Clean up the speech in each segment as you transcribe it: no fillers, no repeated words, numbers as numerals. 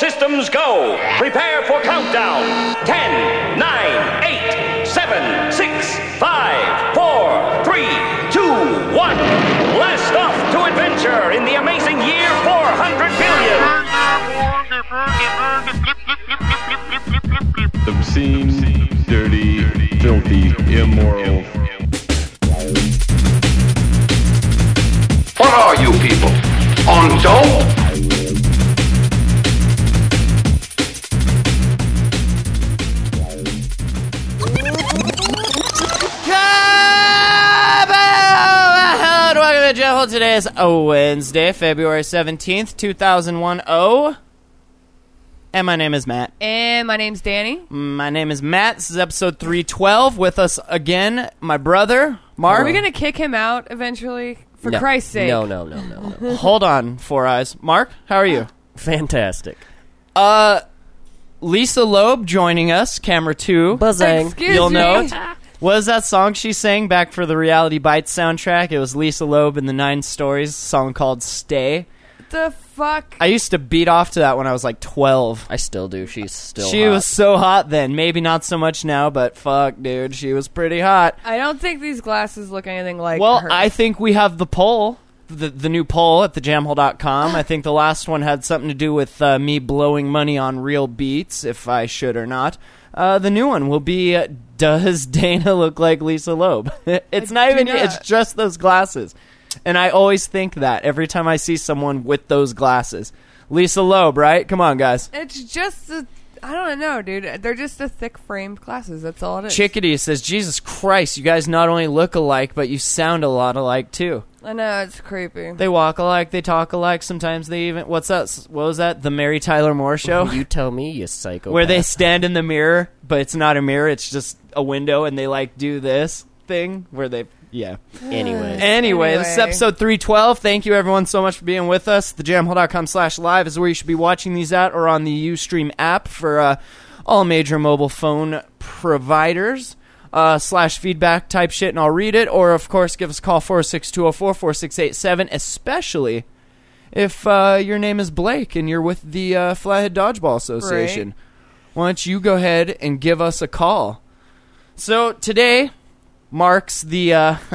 systems go. Prepare for countdown. 10, 9, 8, 7, 6, 5, 4, 3, 2, 1. Blast off to adventure in the amazing year 400 billion. Obscene, dirty, filthy, immoral. What are you people? On dope? Welcome to Jeff. Today is Wednesday, February 17th, 2001. And my name is Matt. And my name's Danny. My name is Matt. This is episode 312. With us again, my brother, Mark. Are we going to kick him out eventually? For Christ's sake. No. Hold on, Four Eyes. Mark, how are you? Fantastic. Lisa Loeb joining us, camera 2. Buzzing. Excuse You'll me. know it. What was that song she sang back for the Reality Bites soundtrack? It was Lisa Loeb and the 9 Stories, song called Stay. The fuck? I used to beat off to that when I was like 12. I still do. She's still She hot. was so hot then. Maybe not so much now, but fuck, dude, she was pretty hot. I don't think these glasses look anything like Well, her. I think we have the poll, the new poll at thejamhole.com. I think the last one had something to do with me blowing money on real beats, if I should or not. The new one will be, does Dana look like Lisa Loeb? It's not even, it's just those glasses. And I always think that every time I see someone with those glasses. Lisa Loeb, right? Come on, guys. It's just I don't know, dude. They're just the thick-framed glasses. That's all it is. Chickadee says, Jesus Christ, you guys not only look alike, but you sound a lot alike, too. I know, it's creepy. They walk alike, they talk alike, sometimes they even... What's that? What was that? The Mary Tyler Moore Show? You tell me, you psychopath. Where they stand in the mirror, but it's not a mirror, it's just a window, and they, like, do this thing where they... Yeah. Anyway, this is episode 312. Thank you, everyone, so much for being with us. TheJamHole.com/live is where you should be watching these at, or on the Ustream app for all major mobile phone providers. /feedback type shit, and I'll read it. Or, of course, give us a call, 46204-4687, especially if your name is Blake and you're with the Flathead Dodgeball Association. Right. Why don't you go ahead and give us a call? So, today... marks the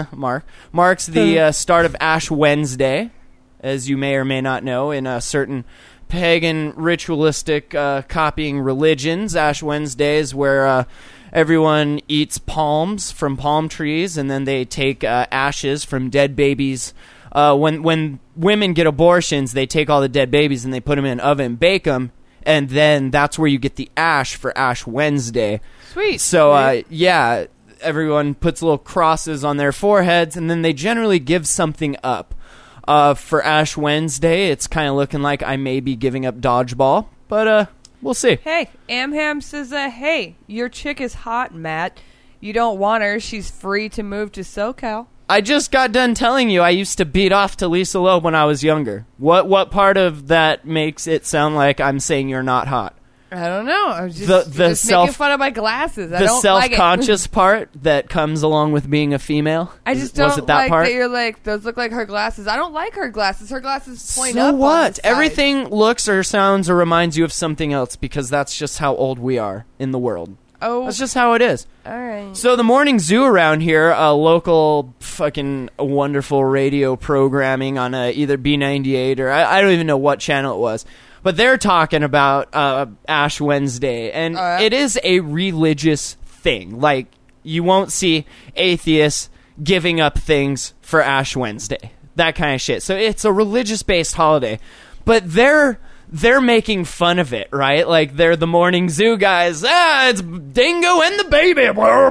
start of Ash Wednesday, as you may or may not know. In a certain pagan ritualistic copying religions, Ash Wednesday is where everyone eats palms from palm trees, and then they take ashes from dead babies. When women get abortions, they take all the dead babies and they put them in an oven, bake them, and then that's where you get the ash for Ash Wednesday. Sweet. So, yeah... everyone puts little crosses on their foreheads, and then they generally give something up. For Ash Wednesday, it's kind of looking like I may be giving up dodgeball, but we'll see. Hey, Amham says, hey, your chick is hot, Matt. You don't want her. She's free to move to SoCal. I just got done telling you I used to beat off to Lisa Loeb when I was younger. What part of that makes it sound like I'm saying you're not hot? I don't know. I was just, The just self- making fun of my glasses. I The don't self-conscious part that comes along with being a female? I just Was don't it that like part? that you're like, those look like her glasses. I don't like her glasses. Her glasses point So up what? on the side. Everything looks or sounds or reminds you of something else, because that's just how old we are in the world. Oh. That's just how it is. All right. So the Morning Zoo around here, a local fucking wonderful radio programming on either B98 or I don't even know what channel it was. But they're talking about Ash Wednesday, and it is a religious thing. Like, you won't see atheists giving up things for Ash Wednesday. That kind of shit. So it's a religious-based holiday. But they're making fun of it, right? Like, they're the Morning Zoo guys. It's Dingo and the baby.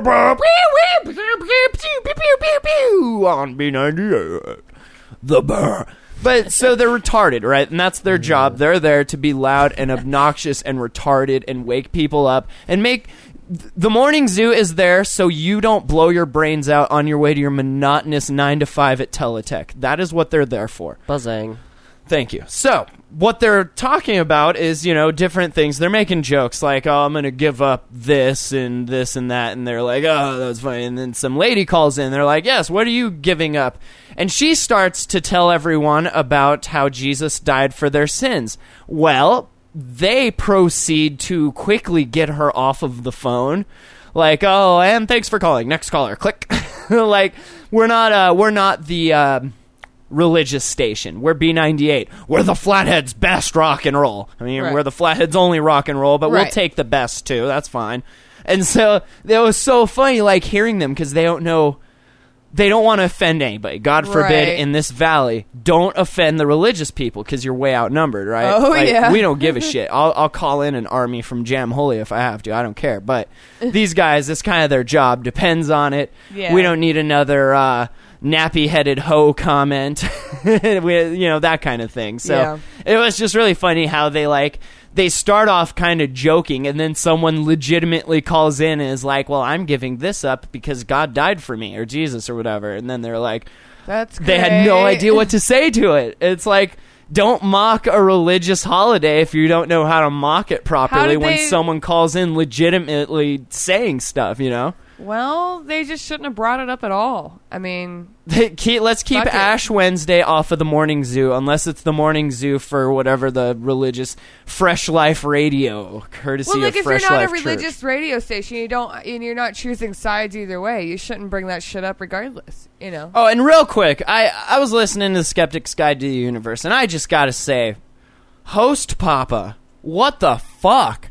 On B98. The bear. But, so they're retarded, right? And that's their job. They're there to be loud and obnoxious and retarded and wake people up and make... The Morning Zoo is there so you don't blow your brains out on your way to your monotonous 9 to 5 at Teletech. That is what they're there for. Buzzing. Thank you. So, what they're talking about is, you know, different things. They're making jokes like, oh, I'm going to give up this and that. And they're like, oh, that's funny. And then some lady calls in. They're like, yes, what are you giving up? And she starts to tell everyone about how Jesus died for their sins. Well, they proceed to quickly get her off of the phone. Like, oh, and thanks for calling. Next caller. Click. Like, we're not the religious station. We're B98. We're the Flatheads' best rock and roll. I mean, Right. we're the Flatheads' only rock and roll, but we'll Right. take the best too. That's fine. And so it was so funny, like, hearing them, because they don't want to offend anybody. God forbid, Right. in this valley, don't offend the religious people because you're way outnumbered, right? Oh, Like, yeah. we don't give a shit. I'll call in an army from Jam Holy if I have to. I don't care. But these guys, it's kind of their job. Depends on it. Yeah. We don't need another nappy-headed hoe comment. That kind of thing. So Yeah. it was just really funny how they start off kind of joking, and then someone legitimately calls in and is like, well, I'm giving this up because God died for me, or Jesus, or whatever. And then they're like, That's great. they had no idea what to say to it. It's like, don't mock a religious holiday if you don't know how to mock it properly did when they- someone calls in legitimately saying stuff, you know? Well, they just shouldn't have brought it up at all. I mean, Let's keep Fuck it. Ash Wednesday off of the morning zoo, unless it's the morning zoo for whatever the religious Fresh Life Radio, courtesy well, like of if Fresh you're not Life a religious Church. radio station, you're not choosing sides either way. You shouldn't bring that shit up regardless. You know. Oh, and real quick, I was listening to the Skeptic's Guide to the Universe, and I just gotta say, Host Papa, what the fuck?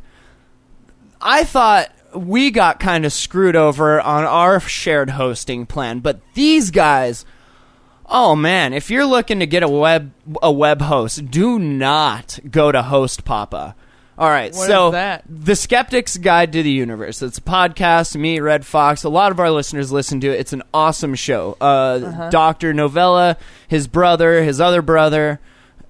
I thought we got kind of screwed over on our shared hosting plan, but these guys, oh man, if you're looking to get a web host, do not go to Host Papa. All right, What so is that? The Skeptic's Guide to the Universe. It's a podcast. Me, Red Fox. A lot of our listeners listen to it. It's an awesome show. Dr. Novella, his brother, his other brother.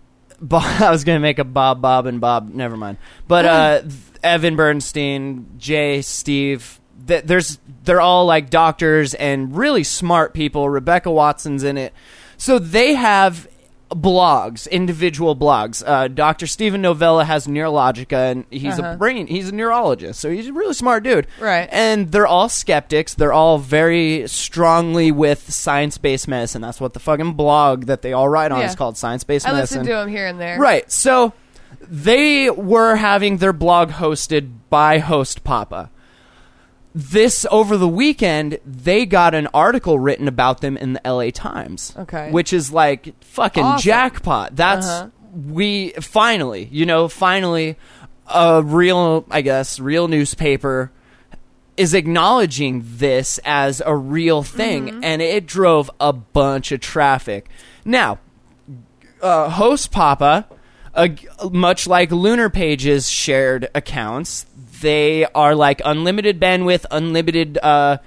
I was going to make a Bob, and Bob. Never mind. But Evan Bernstein, Jay, Steve. They're all like doctors and really smart people. Rebecca Watson's in it. So they have blogs, individual blogs. Dr. Stephen Novella has Neurologica, and he's a neurologist, so he's a really smart dude. Right. And they're all skeptics. They're all very strongly with science-based medicine. That's what the fucking blog that they all write on is called, Science-Based I Medicine. listen to them here and there. Right. So they were having their blog hosted by Host Papa. This, over the weekend, they got an article written about them in the LA Times. Okay. Which is like fucking Awesome. jackpot. That's, finally, a real newspaper is acknowledging this as a real thing, and it drove a bunch of traffic. Now, Host Papa, much like Lunar Page's shared accounts, they are like unlimited bandwidth, unlimited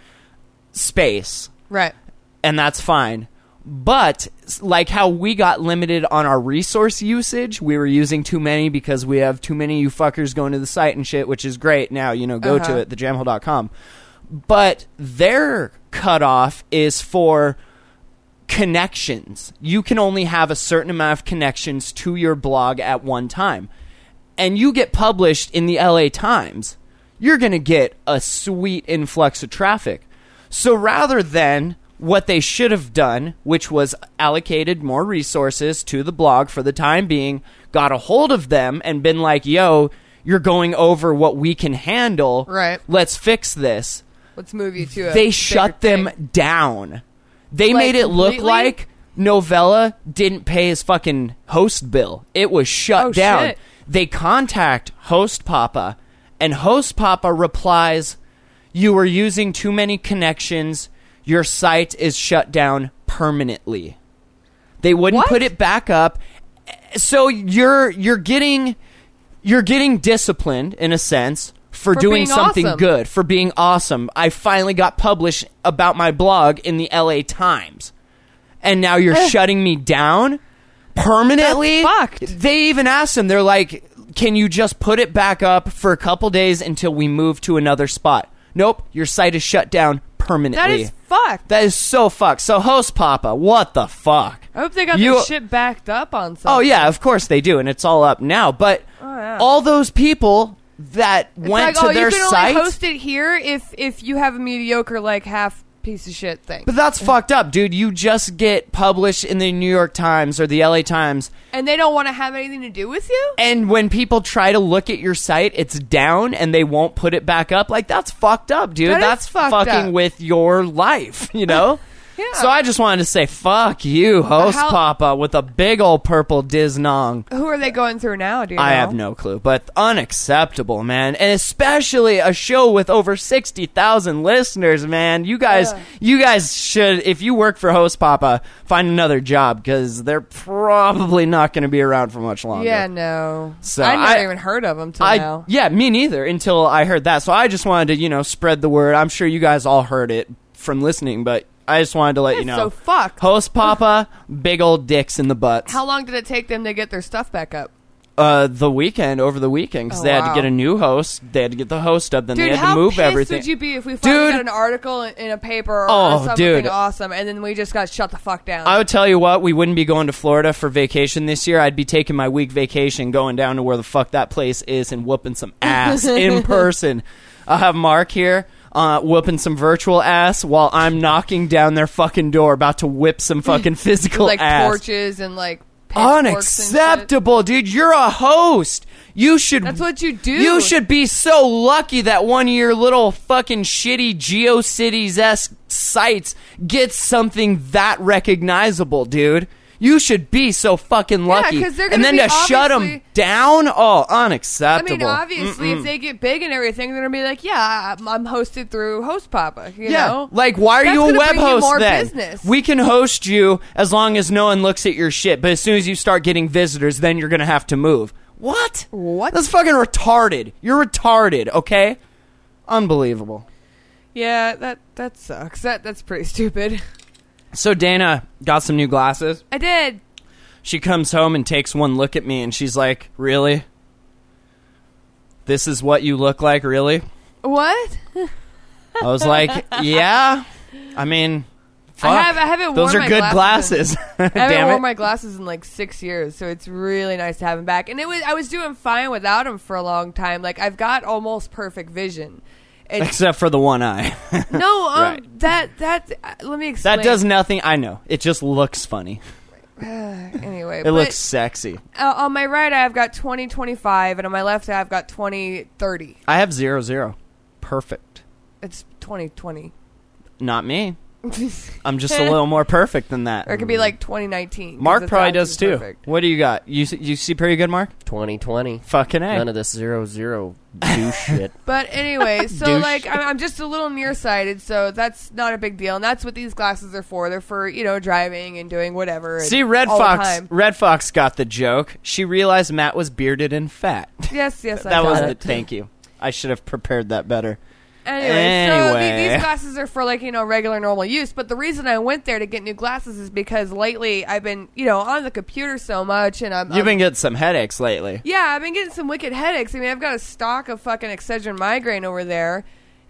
space, Right. and that's fine. But like how we got limited on our resource usage, we were using too many because we have too many you fuckers going to the site and shit, which is great. Now, go to it, thejamhole.com. But their cutoff is for connections. You can only have a certain amount of connections to your blog at one time. And you get published in the LA Times, you're going to get a sweet influx of traffic. So rather than what they should have done, which was allocated more resources to the blog for the time being, got a hold of them and been like, yo, you're going over what we can handle. Right. Let's fix this. Let's move you to a They bigger shut them thing. down. They Like, made it look completely? like Novella didn't pay his fucking host bill. It was shut Oh, down. shit. They contact Host Papa, and Host Papa replies, you were using too many connections. Your site is shut down permanently. They wouldn't What? put it back up. So you're getting disciplined in a sense for doing being something awesome. good, for being awesome. I finally got published about my blog in the LA Times. And now you're shutting me down permanently? That's fucked. They even asked him, they're like, can you just put it back up for a couple days until we move to another spot? Nope, your site is shut down permanently. That is fucked. That is so fucked. So Host Papa, what the fuck? I hope they got You- their shit backed up on something. Oh yeah, of course they do, and it's all up now. But yeah. all those people that It's went like, to their you can site, only host it here if you have a mediocre like half piece of shit thing. But that's fucked up, dude. You just get published in the New York Times or the LA Times. And they don't want to have anything to do with you? And when people try to look at your site, it's down and they won't put it back up. Like, that's fucked up, dude. That is That's fucked fucking up. with your life, you know? Yeah. So I just wanted to say, fuck you, Host How- Papa, with a big old purple diznong. Who are they going through now, do you know? I have no clue, but unacceptable, man. And especially a show with over 60,000 listeners, man. You guys should, if you work for Host Papa, find another job, because they're probably not going to be around for much longer. Yeah, no. So I never I- even heard of them till now. Yeah, me neither, until I heard that. So I just wanted to, spread the word. I'm sure you guys all heard it from listening, but I just wanted to let you know. So fuck. Host Papa, big old dicks in the butts. How long did it take them to get their stuff back up? Over the weekend, because Oh, they had to wow. get a new host. They had to get the host up, then Dude, they had how to move pissed everything. would you be if we finally Dude. got an article in a paper or something dude. awesome, and then we just got shut the fuck down? I would tell you what, we wouldn't be going to Florida for vacation this year. I'd be taking my week vacation, going down to where the fuck that place is and whooping some ass in person. I'll have Mark here. Whooping some virtual ass while I'm knocking down their fucking door, about to whip some fucking physical With, like ass. torches and like pitchforks and shit. Unacceptable, dude. You're a host. You should. That's what you do. You should be so lucky that one of your little fucking shitty GeoCities-esque sites gets something that recognizable, dude. You should be so fucking lucky. 'cause they're gonna and then be to shut them obviously- down, I unacceptable. mean, obviously, if they get big and everything, they're gonna be like, "Yeah, I'm hosted through Host Papa." You know? Like, why are That's you a gonna web bring you host more then? business. We can host you as long as no one looks at your shit, but as soon as you start getting visitors, then you're gonna have to move. What? What? That's fucking retarded. You're retarded, okay? Unbelievable. Yeah, that sucks. That's pretty stupid. So Dana got some new glasses. I did. She comes home and takes one look at me, and she's like, "Really? This is what you look like, really?" What? I was like, "Yeah. I mean, fuck. I haven't Those worn are my good glasses glasses." I haven't Damn worn it. my glasses in like 6 years, so it's really nice to have them back. And I was doing fine without them for a long time. Like, I've got almost perfect vision. It's, Except for the one eye. no, Right. that let me explain. That does nothing. I know. It just looks funny. Anyway, It looks sexy. on my right I've got 20/25, and on my left I've got 20/30. I have 0-0. Perfect. It's 20/20. Not me. I'm just a little more perfect than that. Or it could be like 2019. 'cause Mark it's probably actually does too. perfect. What do you got? You see pretty good, Mark? 2020. Fucking A. None of this 0-0 douche shit. But anyway, so Douche. like I'm just a little nearsighted, so that's not a big deal, and that's what these glasses are for. They're for driving and doing whatever. and See, Red all the Fox. time. Red Fox got the joke. She realized Matt was bearded and fat. Yes, I That was got the it. thank you. I should have prepared that better. Anyway, so Anyway. these glasses are for regular normal use. But the reason I went there to get new glasses is because lately I've been on the computer so much, and You've been getting some headaches lately. yeah, I've been getting some wicked headaches. I mean, I've got a stock of fucking Excedrin migraine over there.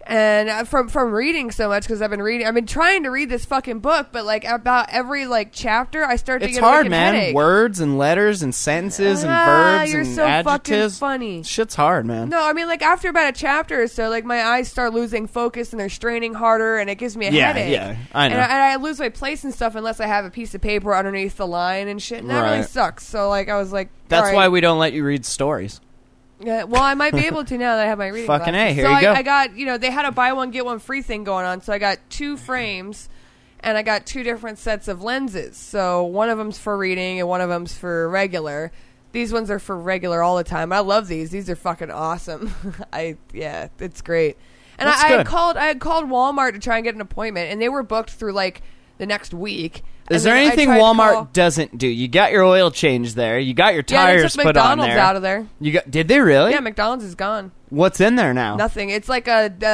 And from reading so much, because I've been trying to read this fucking book, but like about every chapter I start to It's get a hard, wicked man. headache. Words and letters and sentences and verbs you're and so adjectives. fucking funny. Shit's hard, man. No, I mean, like, after about a chapter or so, like, my eyes start losing focus and they're straining harder, and it gives me a Yeah, headache. yeah, I know. And I lose my place and stuff unless I have a piece of paper underneath the line and shit, and that really Right. sucks. So, like, I was like, That's all right. why we don't let you read stories. Yeah, well, I might be able to now that I have my reading Fucking glasses. A, here so you go. I got, they had a buy one, get one free thing going on, so I got 2 frames, and I got 2 different sets of lenses. So one of them's for reading, and one of them's for regular. These ones are for regular all the time. I love these. These are fucking awesome. Yeah, it's great. And That's I good. had called Walmart to try and get an appointment, and they were booked through, like, the next week. Is And there then I anything tried to Walmart call- doesn't do? You got your oil change there. You got your Yeah, they tires took put on McDonald's there. out of there. Did they really? Yeah, McDonald's is gone. What's in there now? Nothing. It's like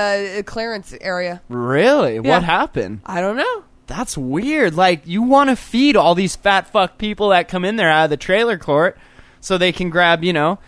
a clearance area. Really? Yeah. What happened? I don't know. That's weird. Like, you want to feed all these fat fuck people that come in there out of the trailer court so they can grab,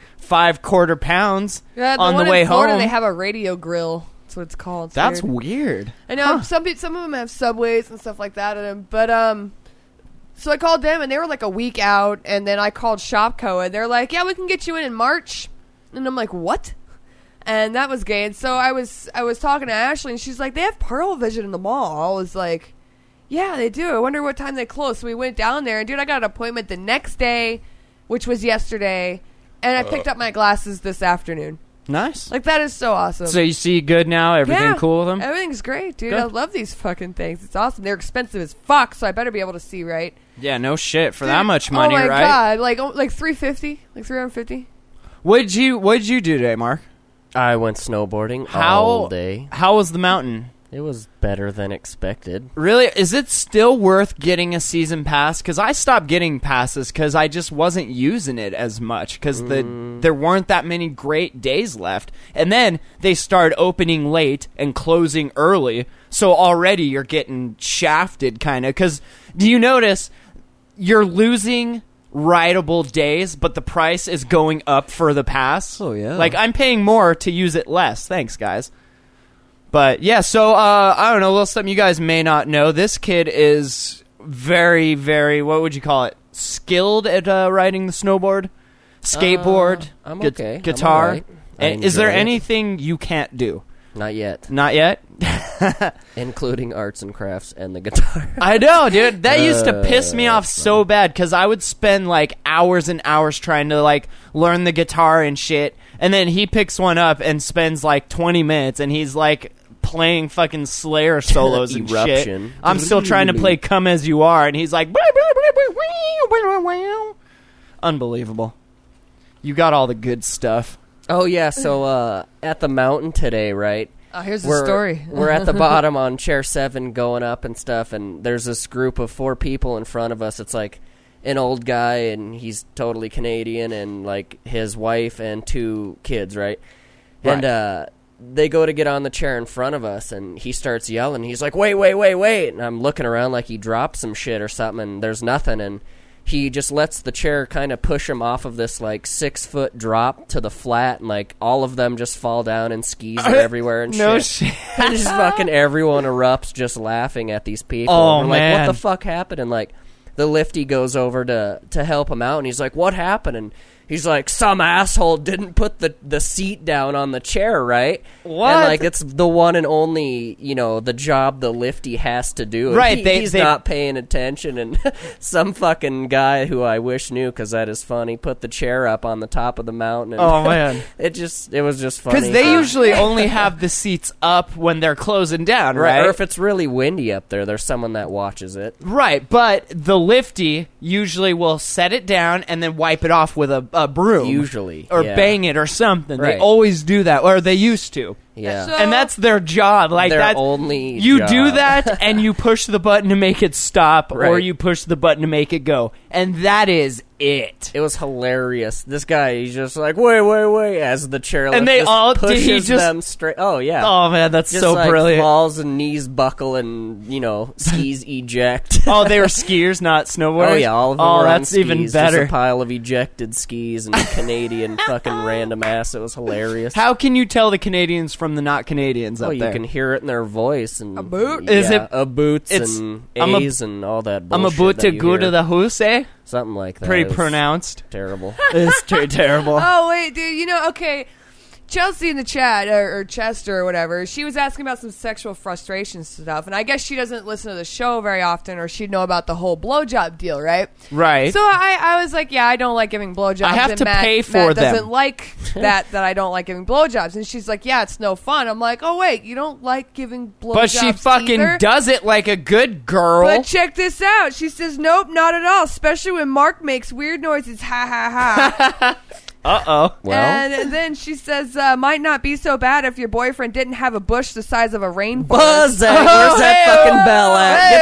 5 quarter pounds Yeah, on one the way in Florida, home. They have a radio grill. That's what it's called. It's That's weird. weird. I know some of them have Subways and stuff like that in them, but so I called them and they were like a week out, and then I called Shopko and they're like, "Yeah, we can get you in March," and I'm like, "What?" And that was gay. And so I was talking to Ashley, and she's like, they have Pearl Vision in the mall. I was like, yeah, they do. I wonder what time they close. So we went down there, and dude, I got an appointment the next day, which was yesterday, and I picked up my glasses this afternoon. Nice. Like, that is so awesome. So you see good now? Everything cool with them? Everything's great, dude. Good. I love these fucking things. It's awesome. They're expensive as fuck, so I better be able to see right. Yeah, no shit. For that much money, right? right? Oh, my God. Like $350? Like $350? What'd you do today, Mark? I went snowboarding all day. How was the mountain? It was better than expected. Really? Is it still worth getting a season pass? Because I stopped getting passes because I just wasn't using it as much because there weren't that many great days left. And then they started opening late and closing early. So already you're getting shafted kind of. Because do you notice you're losing rideable days, but the price is going up for the pass? Oh, yeah. Like, I'm paying more to use it less. Thanks, guys. But, yeah, so, I don't know, a little something you guys may not know. This kid is very, very, what would you call it, skilled at riding the snowboard, skateboard, I'm okay. guitar. I'm all right. And is there enjoy it. anything you can't do? Not yet. Not yet? Including arts and crafts and the guitar. I know, dude. That used to piss me off so bad because I would spend like hours and hours trying to like learn the guitar and shit. And then he picks one up and spends like 20 minutes and he's like playing fucking Slayer solos and Eruption. shit. I'm still trying to play Come As You Are and he's like, unbelievable. You got all the good stuff. Oh, yeah, so at the mountain today, right? Oh, here's the story. We're at the bottom on chair 7 going up and stuff, and there's this group of 4 people in front of us. It's like an old guy, and he's totally Canadian, and like his wife and 2 kids, right? And they go to get on the chair in front of us, and he starts yelling. He's like, wait. And I'm looking around like he dropped some shit or something, and there's nothing, and he just lets the chair kind of push him off of this like 6-foot drop to the flat, and like all of them just fall down and skis are everywhere and No shit. And just fucking everyone erupts just laughing at these people. Oh, We're man. like, what the fuck happened? And like the lifty goes over to help him out, and he's like, what happened? And he's like, some asshole didn't put the seat down on the chair, right? What? And like it's the one and only, the job the lifty has to do. And Right, he's not paying attention, and some fucking guy who I wish knew, because that is funny, put the chair up on the top of the mountain. And Oh, man. it was just funny. Because they usually only have the seats up when they're closing down, right? Or if it's really windy up there, there's someone that watches it. Right, but the lifty usually will set it down and then wipe it off with a broom. Usually. Or yeah. bang it or something. They Right. always do that, or they used to. Yeah. So- And that's their job. Like Their that, only you job. do that, and you push the button to make it stop, or Right. you push the button to make it go, and that is it. It was hilarious. This guy, he's just like, wait, as the chairlift And they just all- did pushes he just- them straight. Oh, yeah. Oh man, that's Just so like brilliant. falls and knees buckle and, skis eject. Oh, they were skiers, not snowboarders. Oh, yeah, all of them Oh, were on that's skis. even Just better. a pile of ejected skis and Canadian fucking random ass. It was hilarious. How can you tell the Canadians from the not Canadians up you there? can hear it in their voice. And, A boot? Yeah, Is it- a boots it's- and I'm a- A's and all that I'm bullshit. about to that you go to hear. the house, eh? Something like that. Pretty It was pronounced. Terrible. It's terrible. Oh, wait, dude, okay. Chelsea in the chat, or Chester or whatever, she was asking about some sexual frustration stuff, and I guess she doesn't listen to the show very often, or she'd know about the whole blowjob deal, right? Right. So I was like, yeah, I don't like giving blowjobs. I have and to Matt, pay for Matt them. doesn't like that I don't like giving blowjobs. And she's like, yeah, it's no fun. I'm like, oh, wait, you don't like giving blowjobs But she fucking either? does it like a good girl. But check this out. She says, nope, not at all, especially when Mark makes weird noises. Ha, ha, ha. Uh-oh. Well, And then she says, might not be so bad if your boyfriend didn't have a bush the size of a rainforest. Buzz, where's that fucking bell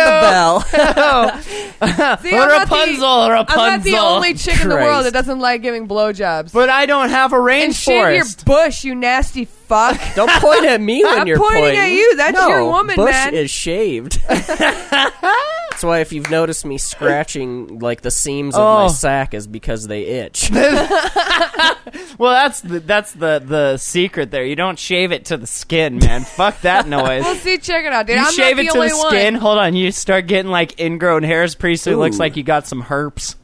at? Get the bell. See, I'm not Rapunzel. I'm not the only chick in the world Christ. that doesn't like giving blowjobs. But I don't have a And shave your rainforest. bush, you nasty fuck. Don't point at me when I'm you're pointing at you. That's No, your woman, bush man. is shaved. That's why if you've noticed me scratching like the seams of my sack is because they itch. Well, that's the secret there. You don't shave it to the skin, man. Fuck that noise. Well, see, check it out, dude. You I'm shave not it the to only the skin. one. Hold on, you start getting like ingrown hairs. Pretty soon, it looks Ooh. like you got some herpes.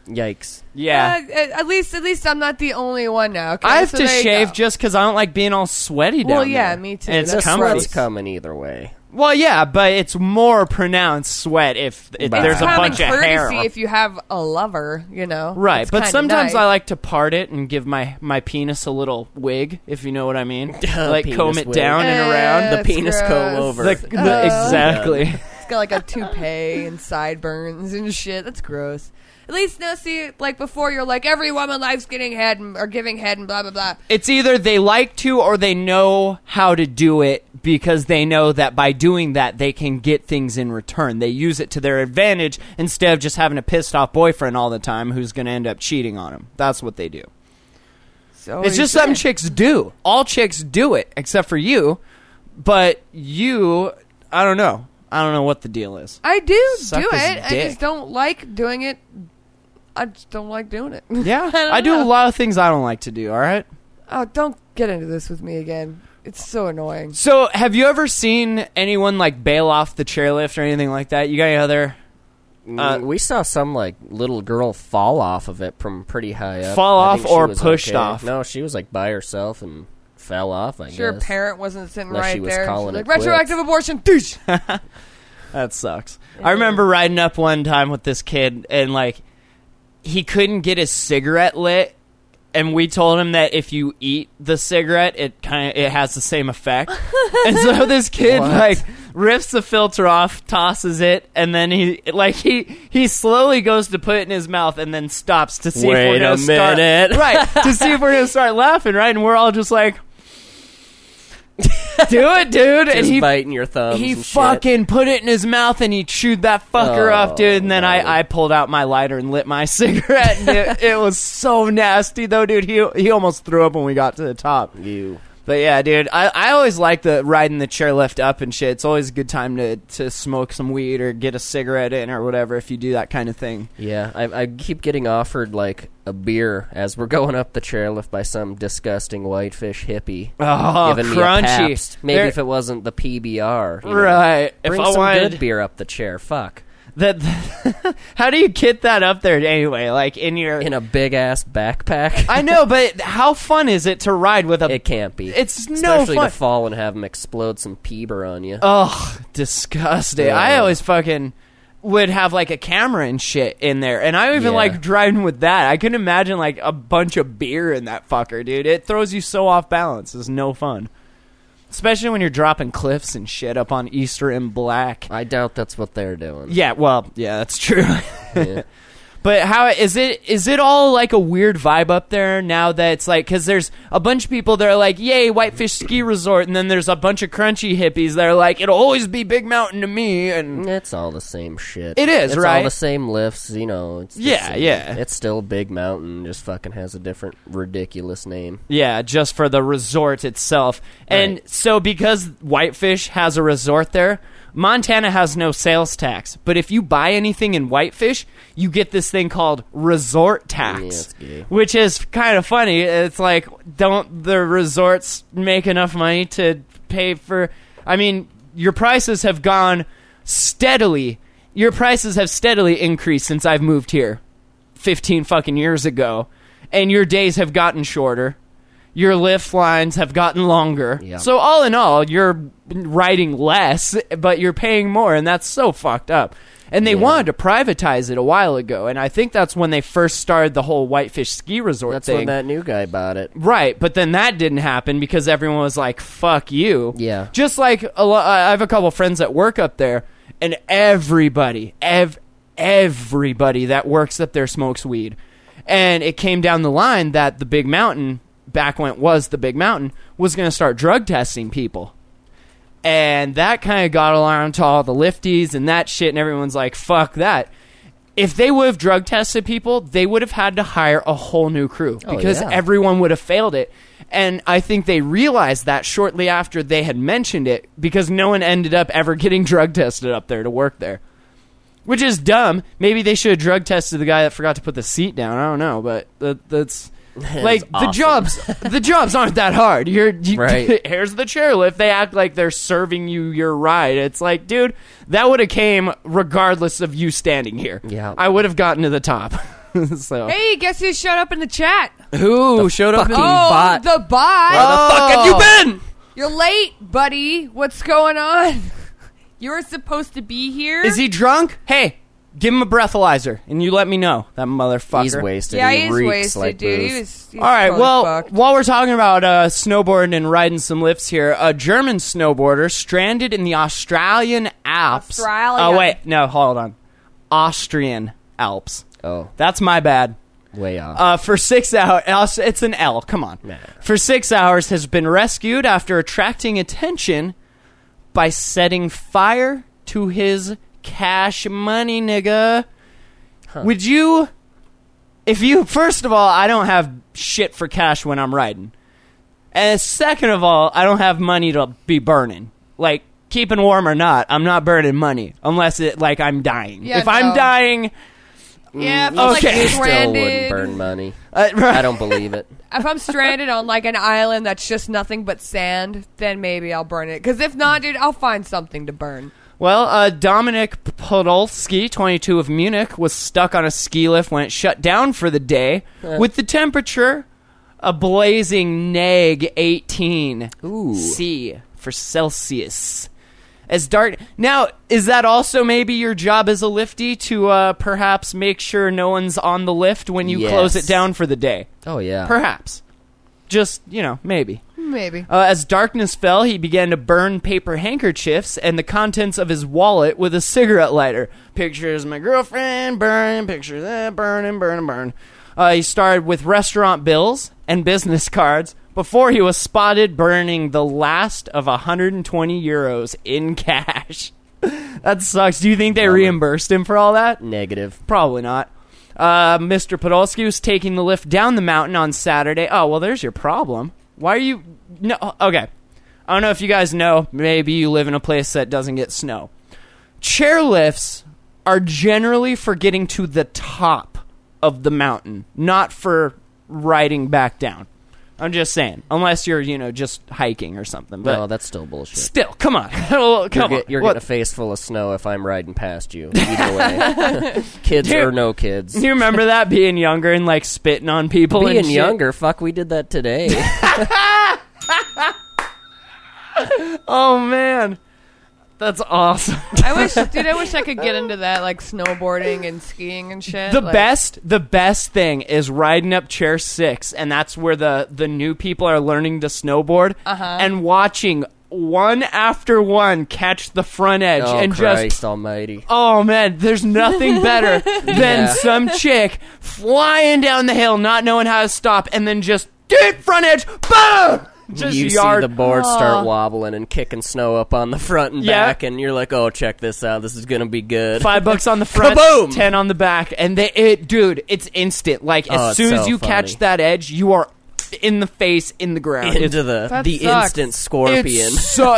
Yikes. Yeah. At least I'm not the only one now. Okay? I have So to there you shave go. just because I don't like being all sweaty down Well, there. yeah, me too. And it's That's The comfy. sweat's coming either way. Well, yeah, but it's more pronounced sweat if there's a common bunch of courtesy hair. if you have a lover, you know. Right, It's but kinda sometimes nice. I like to part it and give my penis a little wig, if you know what I mean. Like Penis comb it wig. down and around. The That's penis gross. comb over. Exactly. It's got like a toupee and sideburns and shit. That's gross. At least now, see, like before, you're like every woman likes getting head or giving head and blah blah blah. It's either they like to or they know how to do it because they know that by doing that they can get things in return. They use it to their advantage instead of just having a pissed off boyfriend all the time who's going to end up cheating on them. That's what they do. So It's just something chicks do. All chicks do it, except for you. But you, I don't know. I don't know what the deal is. I do Suck do his it. I dick. just don't like doing it. I just don't like doing it. Yeah, don't I do know. a lot of things I don't like to do, all right? Oh, don't get into this with me again. It's so annoying. So, have you ever seen anyone, like, bail off the chairlift or anything like that? You got any other... We saw some like little girl fall off of it from pretty high up. Fall I off think she or was pushed okay. off? No, she was like by herself and fell off. I Sure, guess. parent wasn't sitting Unless right she was there. calling She's it like, retroactive abortion. Douche. That sucks. I remember riding up one time with this kid, and, like, he couldn't get his cigarette lit, and we told him that if you eat the cigarette, it has the same effect. And so this kid, What? like, rips the filter off, tosses it, and then he slowly goes to put it in his mouth and then stops to see if Wait we're gonna a start minute. right, to see if we're gonna start laughing, right? And we're all just like, do it, dude. Just And he biting your thumbs. he and fucking put it in his mouth and he chewed that fucker Oh, up, dude. And then no. I pulled out my lighter and lit my cigarette. And it was so nasty, though, dude. He almost threw up when we got to the top. shit. You. But yeah, dude, I always like the riding the chairlift up and shit. It's always a good time to smoke some weed or get a cigarette in or whatever if you do that kind of thing. Yeah, I keep getting offered like a beer as we're going up the chairlift by some disgusting whitefish hippie. Oh, giving me a crunchy. Pabst. Maybe There- if it wasn't the PBR. You know. Right. Bring if I some wanted good beer up the chair. Fuck. that, how do you get that up there anyway? Like in your In a big ass backpack. I know, but how fun is it to ride with a? It can't be. It's no Especially fun. to fall and have them explode some peeber on you. Ugh, disgusting. Yeah. I always fucking would have like a camera and shit in there, and I even Yeah. like driving with that. I can imagine like a bunch of beer in that fucker, dude. It throws you so off balance. It's no fun, especially when you're dropping cliffs and shit up on Easter and Black. I doubt that's what they're doing. Yeah, well, yeah, that's true. Yeah. But how is it? Is it all like a weird vibe up there now that it's like, because there's a bunch of people that are like, "Yay, Whitefish Ski Resort," and then there's a bunch of crunchy hippies that are like, "It'll always be Big Mountain to me," and It's all the same shit. It is, it's right? all the same lifts, you know. It's the Yeah, same. yeah. It's still Big Mountain, just fucking has a different ridiculous name. yeah, just for the resort itself. And Right. so because Whitefish has a resort there, Montana has no sales tax. But if you buy anything in Whitefish, you get this thing called resort Yeah, tax, it's gay. which is kind of funny. It's like, don't the resorts make enough money to pay for? I mean, your prices have gone steadily. Your prices have steadily increased since I've moved here 15 fucking years ago, and your days have gotten shorter. Your lift lines have gotten longer. Yeah. So all in all, you're riding less, but you're paying more, and that's so fucked up. And they Yeah. wanted to privatize it a while ago, and I think that's when they first started the whole Whitefish Ski Resort That's thing. when that new guy bought it. Right, but then that didn't happen because everyone was like, fuck you. Yeah. Just like I have a couple friends that work up there, and everybody that works up there smokes weed. And it came down the line that the Big Mountain, back when it was the Big Mountain, was going to start drug testing people. And that kind of got around to all the lifties and that shit, and everyone's like, fuck that. If they would have drug tested people, they would have had to hire a whole new crew because yeah. everyone would have failed it. And I think they realized that shortly after they had mentioned it because no one ended up ever getting drug tested up there to work there. Which is dumb. Maybe they should have drug tested the guy that forgot to put the seat down. I don't know, but that's... like awesome. the jobs aren't that hard. Right. Here's the chairlift. They act like they're serving you your ride. It's like, dude, that would have came regardless of you standing here. Yeah. I would have gotten to the top. So Hey, guess who showed up in the chat? who showed up? fucking In bot. The bot. Where the fuck have you been? You're late, buddy. What's going on? You were supposed to be here. Is he drunk? Hey, give him a breathalyzer, and you let me know. That motherfucker. He's wasted. Yeah, he he's reeks wasted, like dude. booze. He was All right, totally well, fucked. while we're talking about snowboarding and riding some lifts here, a German snowboarder stranded in the Australian Alps. Australian. Oh, wait. No, hold on. Austrian Alps. Oh, That's my bad. way off. For 6 hours, it's an L, come on. Nah. For 6 hours, has been rescued after attracting attention by setting fire to his cash money, nigga. Would you, first of all, I don't have shit for cash when I'm riding. And second of all, I don't have money to be burning. Like, keeping warm or not, I'm not burning money unless I'm dying. Yeah, if I'm no. dying... Yeah, if I'm Okay. like You still wouldn't stranded. burn money. Right. I don't believe it. If I'm stranded on like an island that's just nothing but sand, then maybe I'll burn it. Because if not, dude, I'll find something to burn. Well, Dominic Podolsky, 22 of Munich, was stuck on a ski lift when it shut down for the day with the temperature a blazing neg 18 Ooh. C for Celsius. As dark now, is that also maybe your job as a lifty to perhaps make sure no one's on the lift when you close it Yes. down for the day? Oh, yeah. Perhaps. Just, maybe. Maybe. As darkness fell, he began to burn paper handkerchiefs and the contents of his wallet with a cigarette lighter. Pictures of my girlfriend, burn. Pictures of that, burn. He started with restaurant bills and business cards before he was spotted burning the last of 120 euros in cash. That sucks. Do you think they reimbursed him for all that? Negative. Probably not. Mr. Podolsky was taking the lift down the mountain on Saturday. Oh, well, there's your problem. Why are you... No, okay. I don't know if you guys know. Maybe you live in a place that doesn't get snow. Chairlifts are generally for getting to the top of the mountain, not for riding back down. I'm just saying. Unless you're, just hiking or something. But No, that's still bullshit. still, come on. Come on. You're What- getting a face full of snow if I'm riding past you. Either way. Kids Dude, or no kids. Do you remember that, being younger and, spitting on people and Being shit? younger, fuck, we did that today. Oh, man. That's awesome. I wish I could get into that, like snowboarding and skiing and shit. The best thing is riding up chair 6, and that's where the new people are learning to snowboard, and watching one after one catch the front edge Oh, and Christ just... almighty. Oh, man, there's nothing better than Yeah. some chick flying down the hill, not knowing how to stop, and then just, front edge, boom! Just You yard. see the board start wobbling and kicking snow up on the front and Yeah. back, and you're like, oh, check this out. This is going to be good. $5 on the front, Kaboom! 10 on the back, and dude, it's instant. Like, Oh, as it's soon as so you funny. catch that edge, you are in the face, in the ground. Into the That sucks. instant scorpion. It's so,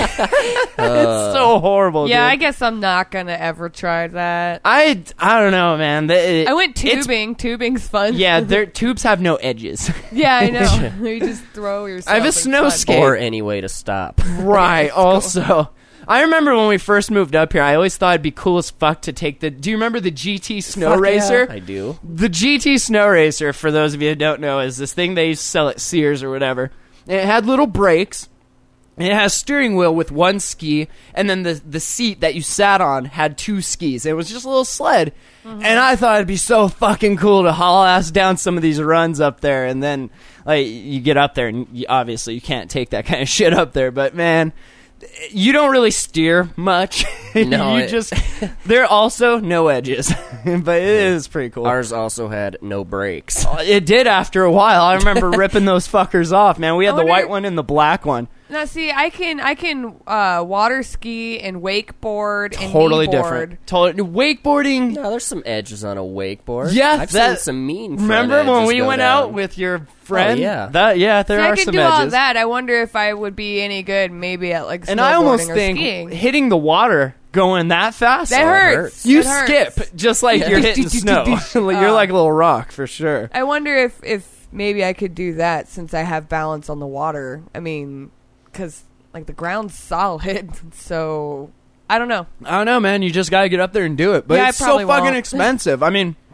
it's so horrible, Yeah, I dude. guess I'm not gonna ever try that. I don't know, man. I went it's- tubing. Tubing's fun. Yeah, their tubes have no edges. Yeah, I know. You just throw yourself. I have a it's snow fun. skate. Or any way to stop. Right, also. I remember when we first moved up here, I always thought it'd be cool as fuck to take do you remember the GT Snow Fuck yeah. Racer? I do. The GT Snow Racer, for those of you who don't know, is this thing they used to sell at Sears or whatever. And it had little brakes, and it has a steering wheel with one ski, and then the seat that you sat on had 2 skis. It was just a little sled. And I thought it'd be so fucking cool to haul ass down some of these runs up there, and then you get up there, and obviously you can't take that kind of shit up there, but man... You don't really steer much. No, There are also no edges, but it is pretty cool. Ours also had no brakes. It did after a while. I remember ripping those fuckers off, man. We had I the wonder- white one and the black one. Now, see, I can water ski and wakeboard Totally and kneeboard. different. Totally wakeboarding. No, there's some edges on a wakeboard. Yeah, I've that- seen some mean front Remember when edges we go went down. out with your friend? yeah. There See, I are can some do edges. all that. I wonder if I would be any good, maybe at like snowboarding And I almost or think skiing. hitting the water going that fast. That hurts. You It hurts. skip just like Yeah. you're hitting snow. You're like a little rock for sure. I wonder if maybe I could do that since I have balance on the water. I mean, because like the ground's solid, so I don't know. I don't know, man. You just gotta get up there and do it. But Yeah, I it's so probably fucking won't. expensive. I mean,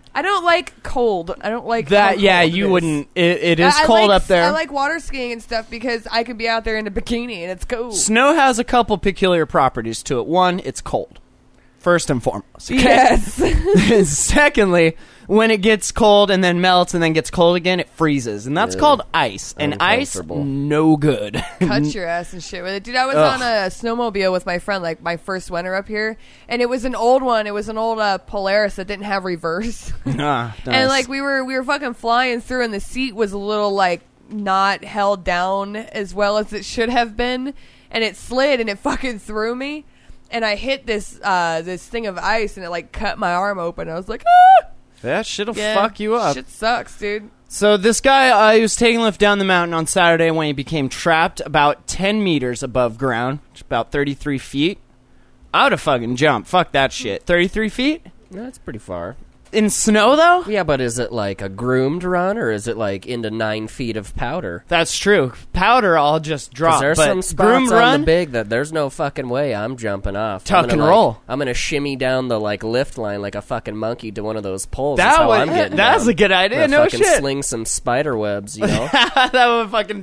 I don't like cold. I don't like That, how yeah, cold you it is. wouldn't. It is I cold like, up there. I like water skiing and stuff because I can be out there in a bikini and it's cool. Snow has a couple peculiar properties to it. One, it's cold. First and foremost. Okay? Yes. Secondly, when it gets cold and then melts and then gets cold again, it freezes. And that's called ice. And ice, Uncomfortable. no good. Cut your ass and shit with it. Dude, I was on a snowmobile with my friend, like my first winter up here, and it was an old one. It was an old Polaris that didn't have reverse. Nice. And like we were fucking flying through, and the seat was a little like not held down as well as it should have been, and it slid and it fucking threw me, and I hit this this thing of ice, and it like cut my arm open. I was like, ah! That shit'll Yeah, fuck you up. Shit sucks, dude. So this guy, he was taking a lift down the mountain on Saturday when he became trapped about 10 meters above ground, which is about 33 feet. I would have fucking jumped. Fuck that shit. 33 feet? That's pretty far. In snow, though? Yeah, but is it like a groomed run, or is it like into 9 feet of powder? That's true. Powder, I'll just drop. Because there's but some groomed spots on run? the big that there's no fucking way I'm jumping off. Tuck I'm gonna, and roll. I'm gonna shimmy down the like lift line like a fucking monkey to one of those poles. That's how I'm getting that's down. a good idea. I'm No fucking shit. sling some spider webs, you know. That would fucking.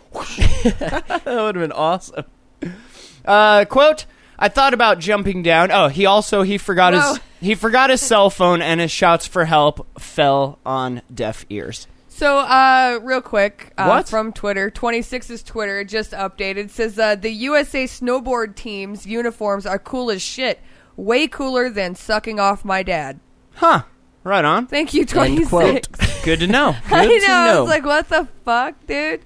That would have been awesome. Quote: I thought about jumping down. Oh, he forgot his cell phone, and his shouts for help fell on deaf ears. So, real quick, What? from Twitter, 26's Twitter, it just updated, says, the USA snowboard team's uniforms are cool as shit. Way cooler than sucking off my dad. Huh. Right on. Thank you, End 26. quote. Good to know. Good I know, to I know. was like, what the fuck, dude?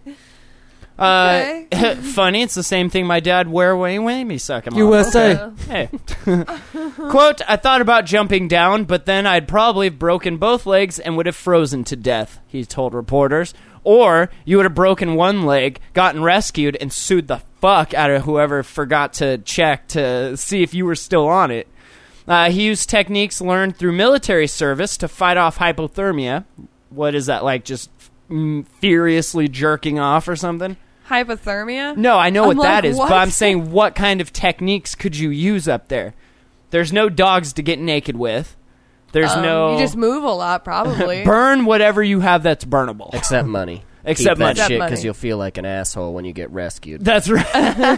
Okay. Funny, it's the same thing my dad wear when he made me suck him USA. off. Hey. Quote, I thought about jumping down, but then I'd probably have broken both legs and would have frozen to death, he told reporters. Or you would have broken one leg, gotten rescued, and sued the fuck out of whoever forgot to check to see if you were still on it. He used techniques learned through military service to fight off hypothermia. What is that, like just furiously jerking off or something? Hypothermia? No, I know I'm what that like, is, what? but I'm saying what kind of techniques could you use up there? There's no dogs to get naked with. There's no... You just move a lot, probably. Burn whatever you have that's burnable. Except money. Except Keep that money. shit Money. because you'll feel like an asshole when you get rescued. That's right.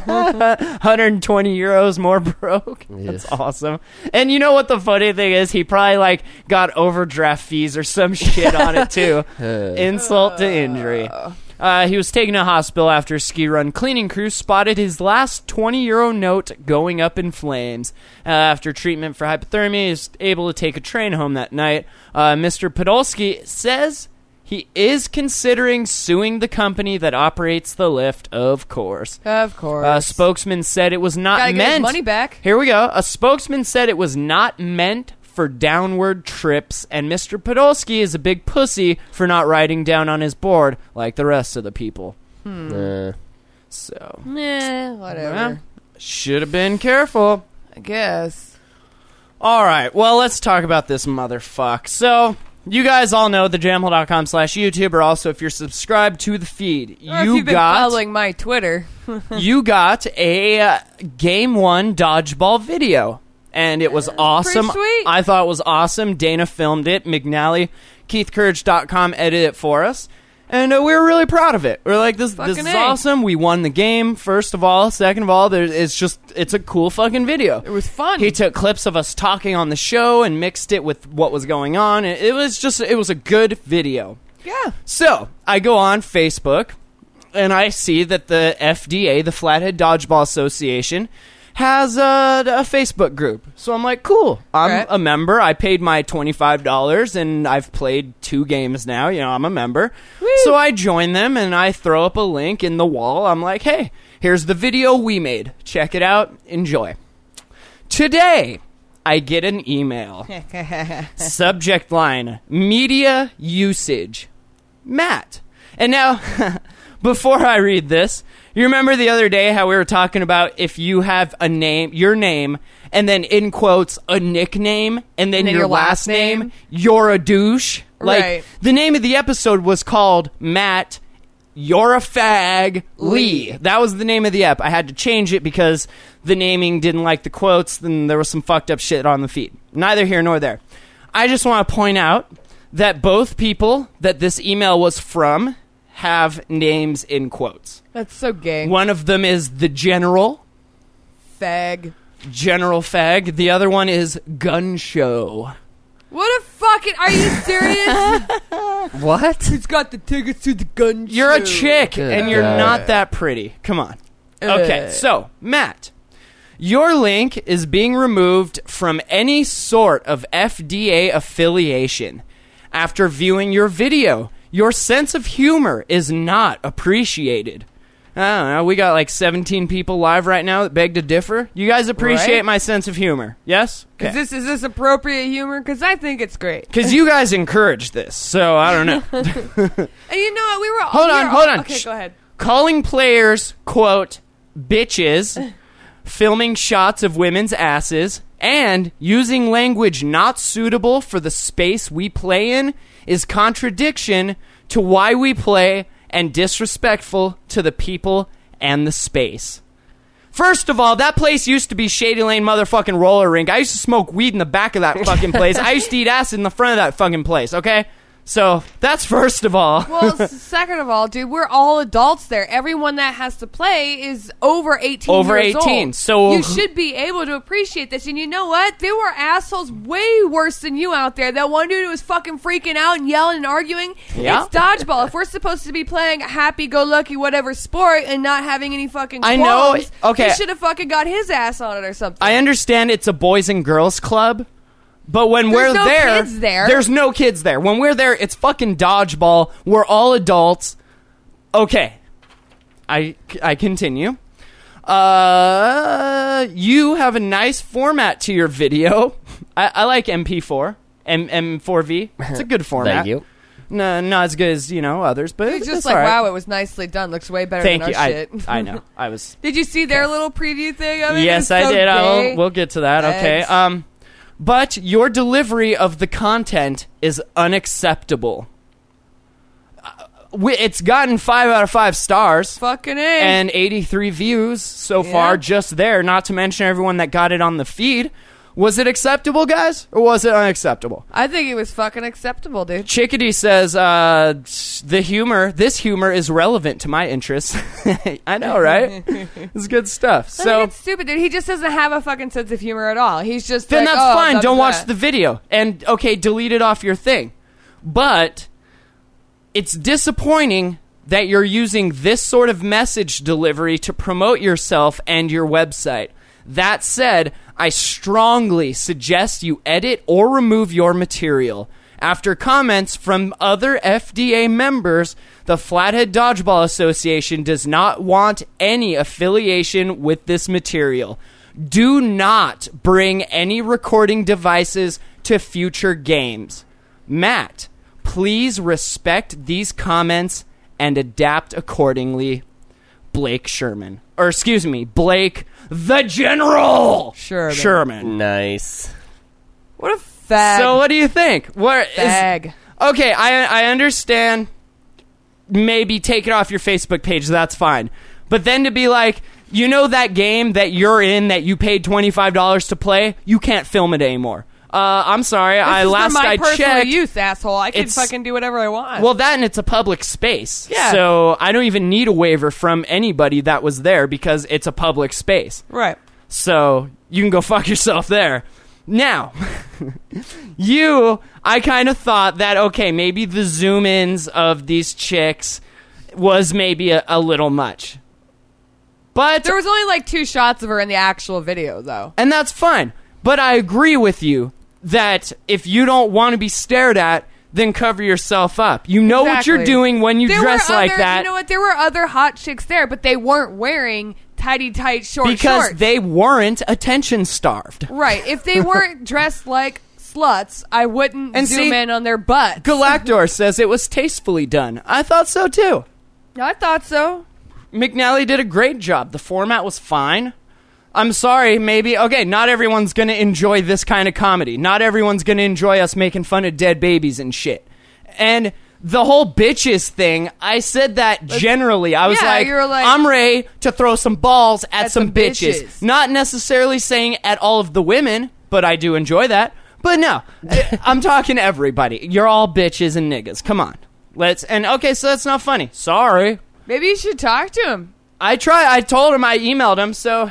120 euros more broke. That's awesome. And you know what the funny thing is? He probably like got overdraft fees or some shit on it too. Insult to injury. He was taken to hospital after a ski run. Cleaning crew spotted his last 20 euro note going up in flames. After treatment for hypothermia, he was able to take a train home that night. Mr. Podolsky says he is considering suing the company that operates the lift, of course. Of course. A spokesman said it was not Gotta get meant... his money back. Here we go. A spokesman said it was not meant for downward trips, and Mr. Podolsky is a big pussy for not writing down on his board like the rest of the people. So, Whatever. should have been careful. I guess. All right, well, let's talk about this motherfuck. So, you guys all know thejamhole.com/YouTube, or also if you're subscribed to the feed, Or if you've been following my Twitter. you got a Game 1 dodgeball video. And it was awesome. Pretty sweet. I thought it was awesome. Dana filmed it. McNally, KeithCourage.com edited it for us. And we were really proud of it. We're like, this is A. awesome. We won the game, first of all. Second of all, it's a cool fucking video. It was fun. He took clips of us talking on the show and mixed it with what was going on. It was a good video. Yeah. So, I go on Facebook, and I see that the FDA, the Flathead Dodgeball Association, has a Facebook group. So I'm like, cool. I'm a member. I paid my $25, and I've played 2 games now. You know, I'm a member. Woo. So I join them, and I throw up a link in the wall. I'm like, hey, here's the video we made. Check it out. Enjoy. Today, I get an email. Subject line, media usage. Matt. And now, before I read this, you remember the other day how we were talking about if you have a name, your name, and then in quotes, a nickname, and then your last name, you're a douche? Like, Right. the name of the episode was called Matt, You're a Fag, Lee. That was the name of the ep. I had to change it because the naming didn't like the quotes, then there was some fucked up shit on the feed. Neither here nor there. I just want to point out that both people that this email was from have names in quotes. That's so gay. One of them is the General. Fag. General Fag. The other one is Gun Show. What a fucking... Are you serious? What? He's got the tickets to the gun show. You're a chick, Good and you're God. not that pretty. Come on. Okay, so, Matt, your link is being removed from any sort of FDA affiliation. After viewing your video, your sense of humor is not appreciated. I don't know, we got like 17 people live right now that beg to differ. You guys appreciate Right? my sense of humor, yes? Is this appropriate humor? Because I think it's great. Because you guys encourage this, so I don't know. And you know what? We were... Hold on. Okay, go ahead. Calling players, quote, bitches, filming shots of women's asses, and using language not suitable for the space we play in is contradiction to why we play and disrespectful to the people and the space. First of all, that place used to be Shady Lane motherfucking roller rink. I used to smoke weed in the back of that fucking place. I used to eat acid in the front of that fucking place, okay? So, that's first of all. Well, second of all, dude, we're all adults there. Everyone that has to play is over 18 Over years 18, old. so- you should be able to appreciate this. And you know what? There were assholes way worse than you out there. That one dude who was fucking freaking out and yelling and arguing. Yeah. It's dodgeball. If we're supposed to be playing a happy-go-lucky whatever sport and not having any fucking I know, qualms, okay. he should have fucking got his ass on it or something. I understand it's a boys and girls club, but when we're no there, kids there. there's no kids there. When we're there, it's fucking dodgeball. We're all adults. Okay. I continue. You have a nice format to your video. I like MP4. M4V. It's a good format. Thank you. No, not as good as, others, but It's it's just all like, right. wow, it was nicely done. Looks way better Thank than you. our shit. I know. I was... Did you see their little preview thing of it? Yes, It's I so did. gay. We'll get to that. Okay. Thanks. But your delivery of the content is unacceptable. It's gotten 5 out of 5 stars Fucking A. and 83 views so far, Yeah. just there. Not to mention everyone that got it on the feed. Was it acceptable, guys, or was it unacceptable? I think it was fucking acceptable, dude. Chickadee says, this humor is relevant to my interests. I know, right? It's good stuff. I So think it's stupid, dude. He just doesn't have a fucking sense of humor at all. He's just then like, that's oh, fine. blah, Don't blah, watch blah. the video. And, okay, delete it off your thing. But it's disappointing that you're using this sort of message delivery to promote yourself and your website. That said, I strongly suggest you edit or remove your material. After comments from other FDA members, the Flathead Dodgeball Association does not want any affiliation with this material. Do not bring any recording devices to future games. Matt, please respect these comments and adapt accordingly. Blake Sherman. Or excuse me, Blake the General Sherman. Nice. What a fag. So what do you think? What is Fag. Okay, I understand maybe take it off your Facebook page, that's fine. But then to be like, that game that you're in that you paid $25 to play, you can't film it anymore. I'm sorry. This is for my personal checked, use, asshole. I can it's- fucking do whatever I want. well, that and it's a public space. Yeah. So I don't even need a waiver from anybody that was there because it's a public space. right. So you can go fuck yourself there. Now, I kind of thought that, okay, maybe the zoom-ins of these chicks was maybe a little much. But, There was only like 2 shots of her in the actual video, though. and that's fine. But I agree with you that if you don't want to be stared at, then cover yourself up. You know what you're Exactly. doing when you There dress were like other- that. You know what? There were other hot chicks there, but they weren't wearing tight short because shorts. they weren't attention starved. Right. If they weren't dressed like sluts, I wouldn't And zoom see, in on their butts. Galactor says it was tastefully done. I thought so too. I thought so. McNally did a great job. The format was fine. I'm sorry, maybe... Okay, not everyone's going to enjoy this kind of comedy. Not everyone's going to enjoy us making fun of dead babies and shit. And the whole bitches thing, I said that generally. I was Yeah, you were like- I'm ready to throw some balls at some some bitches. bitches. Not necessarily saying at all of the women, but I do enjoy that. But no, I'm talking to everybody. You're all bitches and niggas. Come on. Okay, so that's not funny. Sorry. Maybe you should talk to him. I told him, I emailed him, so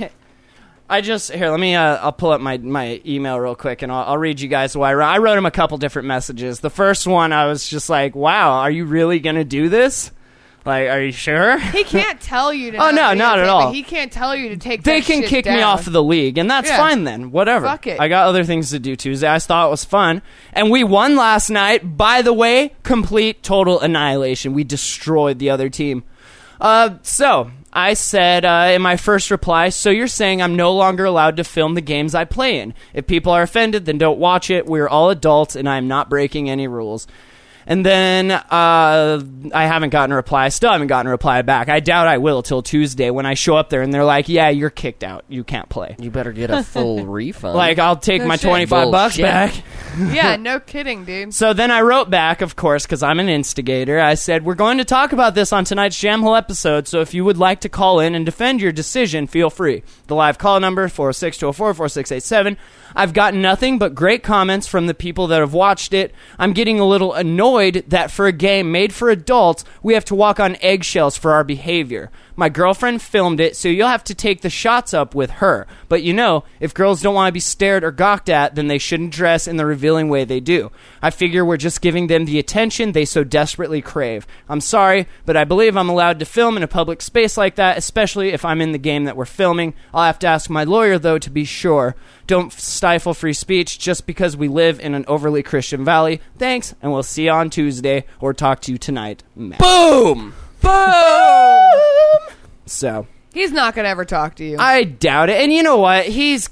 I'll pull up my email real quick and I'll read you guys why I wrote him a couple different messages. The first one, I was just like, wow, are you really going to do this? Like, are you sure? He can't tell you to Oh, no, not at all. He can't tell you to take They that can shit kick me down. off of the league, and that's fine then. Whatever. Fuck it. I got other things to do Tuesday. I thought it was fun. And we won last night. By the way, complete, total annihilation. We destroyed the other team. So I said in my first reply, so you're saying I'm no longer allowed to film the games I play in. If people are offended, then don't watch it. We're all adults, and I'm not breaking any rules. And then I haven't gotten a reply. I still haven't gotten a reply back. I doubt I will till Tuesday when I show up there and they're like, yeah, you're kicked out. You can't play. You better get a full refund. Like, I'll take my shit. $25 back. Yeah, no kidding, dude. So then I wrote back, of course, because I'm an instigator. I said, we're going to talk about this on tonight's Jamhole episode, so if you would like to call in and defend your decision, feel free. The live call number, 406-204-4687. I've gotten nothing but great comments from the people that have watched it. I'm getting a little annoyed that for a game made for adults, we have to walk on eggshells for our behavior. My girlfriend filmed it, so you'll have to take the shots up with her. But you know, if girls don't want to be stared or gawked at, then they shouldn't dress in the revealing way they do. I figure we're just giving them the attention they so desperately crave. I'm sorry, but I believe I'm allowed to film in a public space like that, especially if I'm in the game that we're filming. I'll have to ask my lawyer, though, to be sure. Don't stifle free speech just because we live in an overly Christian valley. Thanks, and we'll see you on Tuesday, or talk to you tonight. Matt. boom! Boom! So He's not going to ever talk to you. I doubt it. And you know what?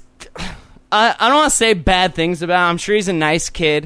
I don't want to say bad things about him. I'm sure he's a nice kid.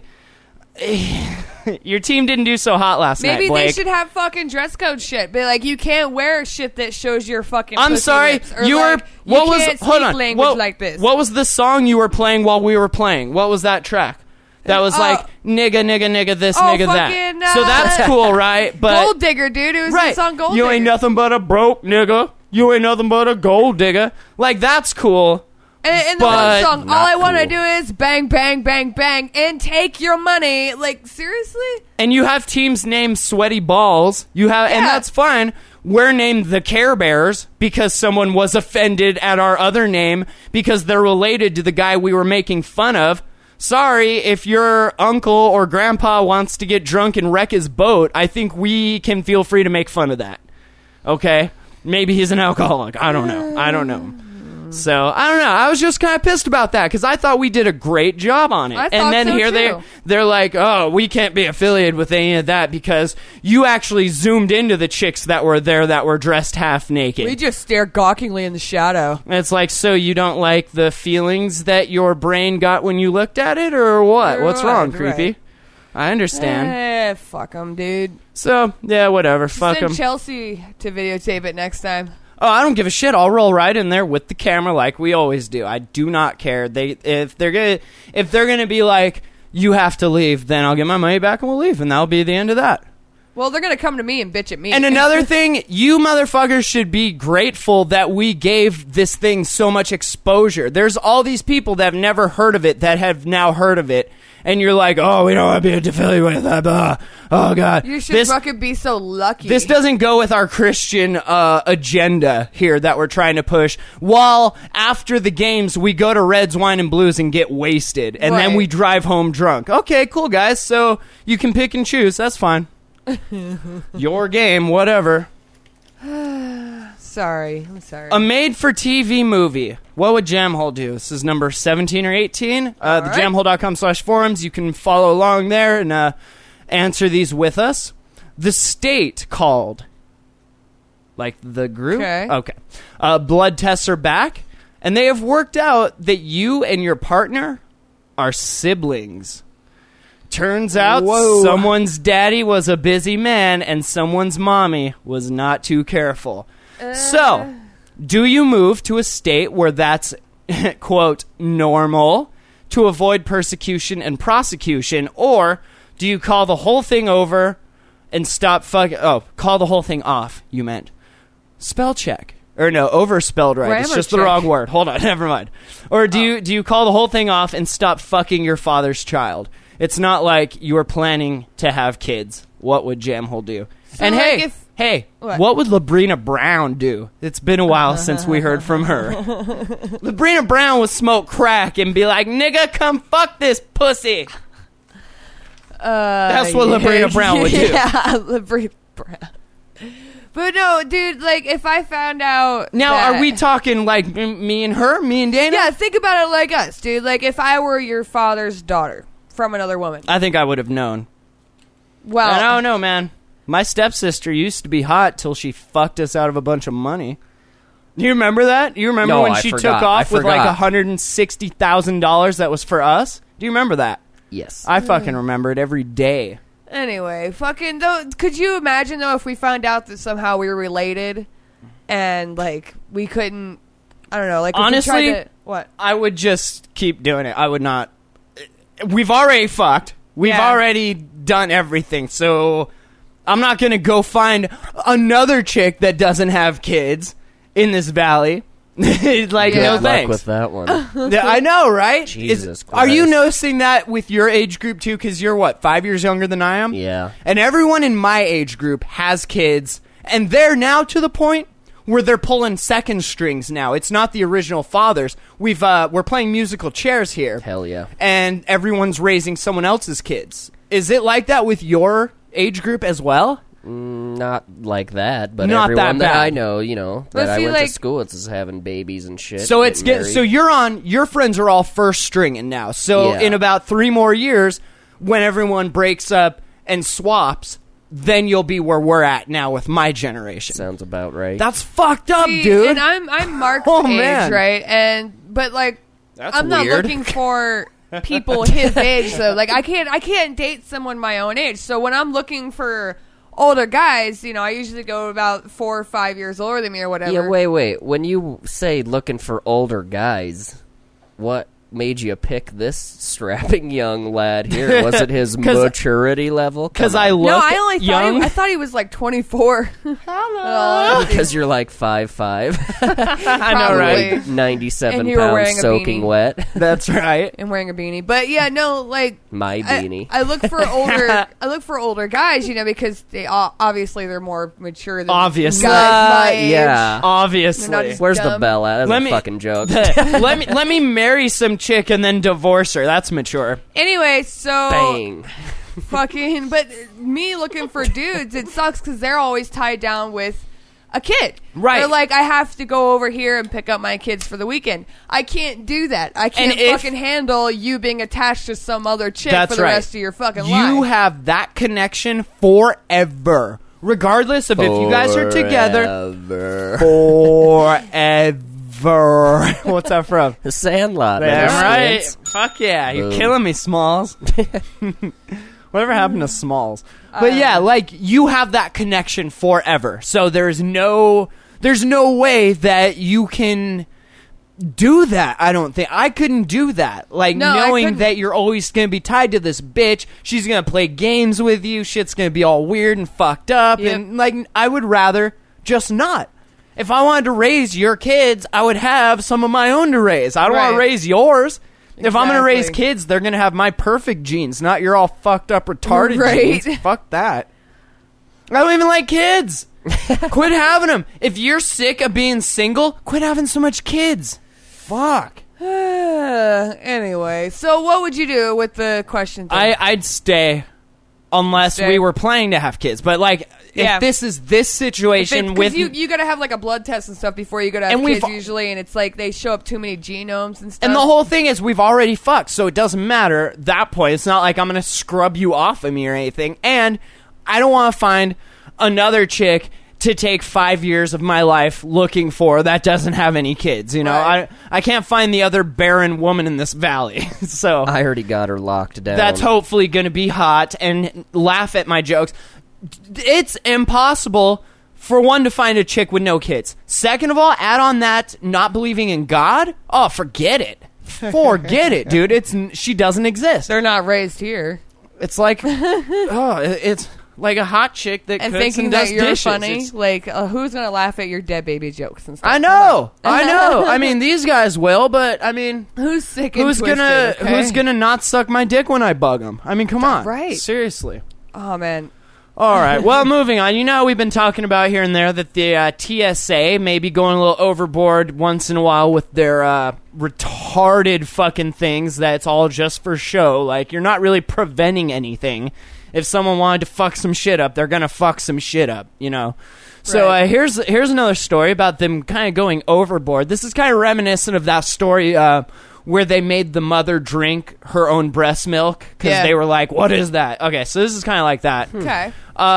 Your team didn't do so hot last night, Maybe Blake. they should have fucking dress code shit. Be like, you can't wear shit that shows your fucking I'm pussy sorry. lips. Or You like, were. you What was? can't Hold speak on. language like this. What was the song you were playing while we were playing? What was that track? That was like nigga, nigga, nigga, this, nigga, fucking, that. So that's cool, right? But Gold Digger, dude. It was right. the song Gold You Digger. ain't nothing but a broke nigga. You ain't nothing but a gold digger. Like, that's cool. And the one But song, all not I want to cool. do is bang, bang, bang, bang, and take your money. Like, seriously? And you have teams named Sweaty Balls. And that's fine. We're named the Care Bears because someone was offended at our other name because they're related to the guy we were making fun of. Sorry, if your uncle or grandpa wants to get drunk and wreck his boat, I think we can feel free to make fun of that. Okay? Maybe he's an alcoholic. I don't know. So, I don't know. I was just kind of pissed about that because I thought we did a great job on it. I thought and then so, here too. they're like, oh, we can't be affiliated with any of that because you actually zoomed into the chicks that were there that were dressed half naked. We just stare gawkingly in the shadow. It's like, so you don't like the feelings that your brain got when you looked at it, or what? What's wrong, Right. creepy? I understand. Fuck them, dude. So, yeah, whatever. Fuck them. Send Chelsea to videotape it next time. Oh, I don't give a shit. I'll roll right in there with the camera like we always do. I do not care. If they're gonna be like, you have to leave, then I'll get my money back and we'll leave, and that'll be the end of that. Well, they're going to come to me and bitch at me. And another thing, you motherfuckers should be grateful that we gave this thing so much exposure. There's all these people that have never heard of it that have now heard of it. And you're like, oh, we don't want to be affiliated with that. Blah. Oh, God. You should fucking be so lucky. This doesn't go with our Christian agenda here that we're trying to push. While after the games, we go to Reds, Wine, and Blues and get wasted. And then Right. we drive home drunk. Okay, cool, guys. So you can pick and choose. That's fine. Your game, whatever. Sorry. I'm sorry. A made-for-TV movie. What would Jamhole do? This is number 17 or 18. The right. jamhole.com/forums. You can follow along there and answer these with us. The State called. Like the group? Okay. Blood tests are back. And they have worked out that you and your partner are siblings. Turns out someone's daddy was a busy man and someone's mommy was not too careful. So, do you move to a state where that's, quote, normal to avoid persecution and prosecution, or do you call the whole thing over and stop call the whole thing off, you meant. Spell check. Or no, overspelled right. It's Grammar just the check. wrong word. Hold on, never mind. Or do you call the whole thing off and stop fucking your father's child? It's not like you are planning to have kids. What would Jamhole do? So, and like, hey, What? what would Labrina Brown do? It's been a while since we heard from her. Labrina Brown would smoke crack and be like, nigga, come fuck this pussy. That's what Labrina Brown would do. Yeah, Labrina Brown. But no, dude, like, if I found out Now, that- are we talking like me and her, me and Dana? Yeah, think about it like us, dude. Like, if I were your father's daughter from another woman. I think I would have known. Well, I don't know, man. My stepsister used to be hot till she fucked us out of a bunch of money. Do you remember that? You remember No, when I she forgot. took off I with like forgot. $160,000 that was for us? Do you remember that? Yes. I fucking remember it every day. anyway, fucking, though, could you imagine, though, if we found out that somehow we were related and, like, we couldn't, I don't know, like, if Honestly, we tried to, what? I would just keep doing it. I would not. We've already fucked. We've Yeah. already done everything. So I'm not going to go find another chick that doesn't have kids in this valley. Like, Yeah. no Good luck thanks. with that one. Yeah, I know, right? Jesus Are you Christ. noticing that with your age group too? Because you're what, 5 years younger than I am? Yeah. And everyone in my age group has kids, and they're now to the point where they're pulling second strings now. It's not the original fathers. We're playing musical chairs here. Hell yeah. And everyone's raising someone else's kids. Is it like that with your age group as well? Not like that, but Not everyone that that bad. I know, you know, But that I see, went like- to school with is having babies and shit. So it's getting so your friends are all first stringing now. So Yeah. in about 3 more years, when everyone breaks up and swaps, then you'll be where we're at now with my generation. Sounds about right. That's fucked up, See, dude. And I'm Mark's Oh, age, man. right? But like, That's I'm not weird. looking for people his age, though. Like, I can't date someone my own age. So when I'm looking for older guys, you know, I usually go about 4 or 5 years older than me or whatever. Yeah, wait. When you say looking for older guys, what made you pick this strapping young lad here? Was it his 'Cause- maturity level? Because I look No, I only young. I thought he was like 24. because you're like 5'5", I know, right? Probably. 97 And you were pounds, wearing a soaking beanie. wet. That's right. And wearing a beanie. But yeah, no, like, My beanie. I look for older. I look for older guys, you know, because they obviously they're more mature than Obviously. guys my age. yeah. Obviously. They're not just- Where's the dumb. bell at? That's Let a me- fucking joke. let me marry some chick and then divorce her. That's mature. Anyway, so Bang. fucking. But me looking for dudes, it sucks because they're always tied down with a kid. Right. They're like, I have to go over here and pick up my kids for the weekend. I can't do that. I can't And if- fucking handle you being attached to some other chick That's for the right. rest of your fucking You life. have that connection forever, regardless of if you guys are together forever. What's that from? The Sandlot. Damn man. right. Spence. Fuck yeah. You're Boom. killing me, Smalls. Whatever happened to Smalls? But yeah, like, you have that connection forever. So there's no way that you can do that. I don't think I couldn't do that. Like, No, I knowing couldn't. that you're always going to be tied to this bitch. She's going to play games with you. Shit's going to be all weird and fucked up. Yep. And like, I would rather just not. If I wanted to raise your kids, I would have some of my own to raise. I don't want to Right. raise yours. If I'm going to raise Exactly. kids, they're going to have my perfect genes, not your all fucked up retarded Right. genes. Fuck that. I don't even like kids. Quit having them. If you're sick of being single, quit having so much kids. Fuck. Anyway, so what would you do with the question thing? I'd stay unless Stay. we were planning to have kids. But like, Yeah. if this is this situation with Because you got to have like a blood test and stuff before you go to have And we've- kids usually, and it's like they show up too many genomes and stuff. and the whole thing is we've already fucked, so it doesn't matter at that point. It's not like I'm going to scrub you off of me or anything. And I don't want to find another chick to take 5 years of my life looking for that doesn't have any kids. You know, Right. I can't find the other barren woman in this valley. So I already got her locked down. that's hopefully going to be hot and laugh at my jokes. It's impossible for one to find a chick with no kids. Second of all, add on that not believing in God. Oh, forget it. Forget it, dude. She doesn't exist. They're not raised here. It's like, oh, it's like a hot chick that And cooks thinking and that does you're dishes. funny. It's- Like, who's going to laugh at your dead baby jokes and stuff? I know. I mean, these guys will, but I mean, Who's sick and who's twisted, okay? who's gonna not suck my dick when I bug them? I mean, come on, Right. Seriously. Oh, man. All right. Well, moving on. You know, we've been talking about here and there that the TSA may be going a little overboard once in a while with their retarded fucking things. That's all just for show. Like, you're not really preventing anything. If someone wanted to fuck some shit up, they're gonna fuck some shit up. You know. So Right. here's another story about them kind of going overboard. This is kind of reminiscent of that story where they made the mother drink her own breast milk because Yeah. they were like, "What is that?" Okay, so this is kind of like that. Okay.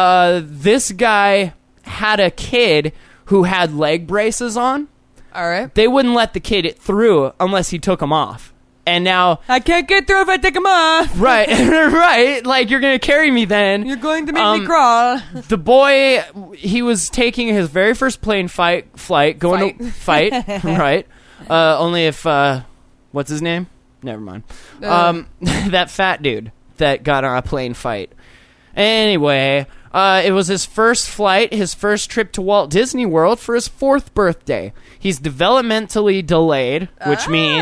This guy had a kid who had leg braces on. All right. They wouldn't let the kid through unless he took them off. And now, I can't get through if I take them off. right, right, like you're gonna carry me then. You're going to make me crawl. The boy, he was taking his very first plane flight, going to fight, right? Only if, what's his name? Never mind. That fat dude that got on a plane fight. Anyway, it was his first flight, his first trip to Walt Disney World for his 4th birthday. He's developmentally delayed, which means...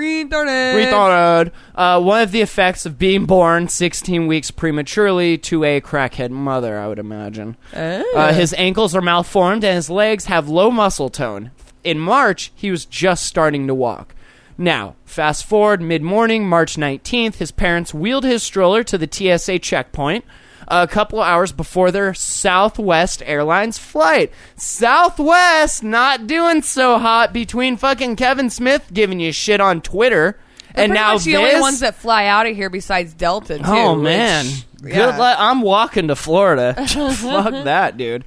Retarded. One of the effects of being born 16 weeks prematurely to a crackhead mother, I would imagine. His ankles are malformed and his legs have low muscle tone. In March, he was just starting to walk. Now, fast forward mid-morning, March 19th, his parents wheeled his stroller to the TSA checkpoint a couple hours before their Southwest Airlines flight. Southwest not doing so hot between fucking Kevin Smith giving you shit on Twitter. They're And pretty now much the only ones that fly out of here besides Delta, too. Oh, man. which- Good luck. I'm walking to Florida. Fuck that, dude.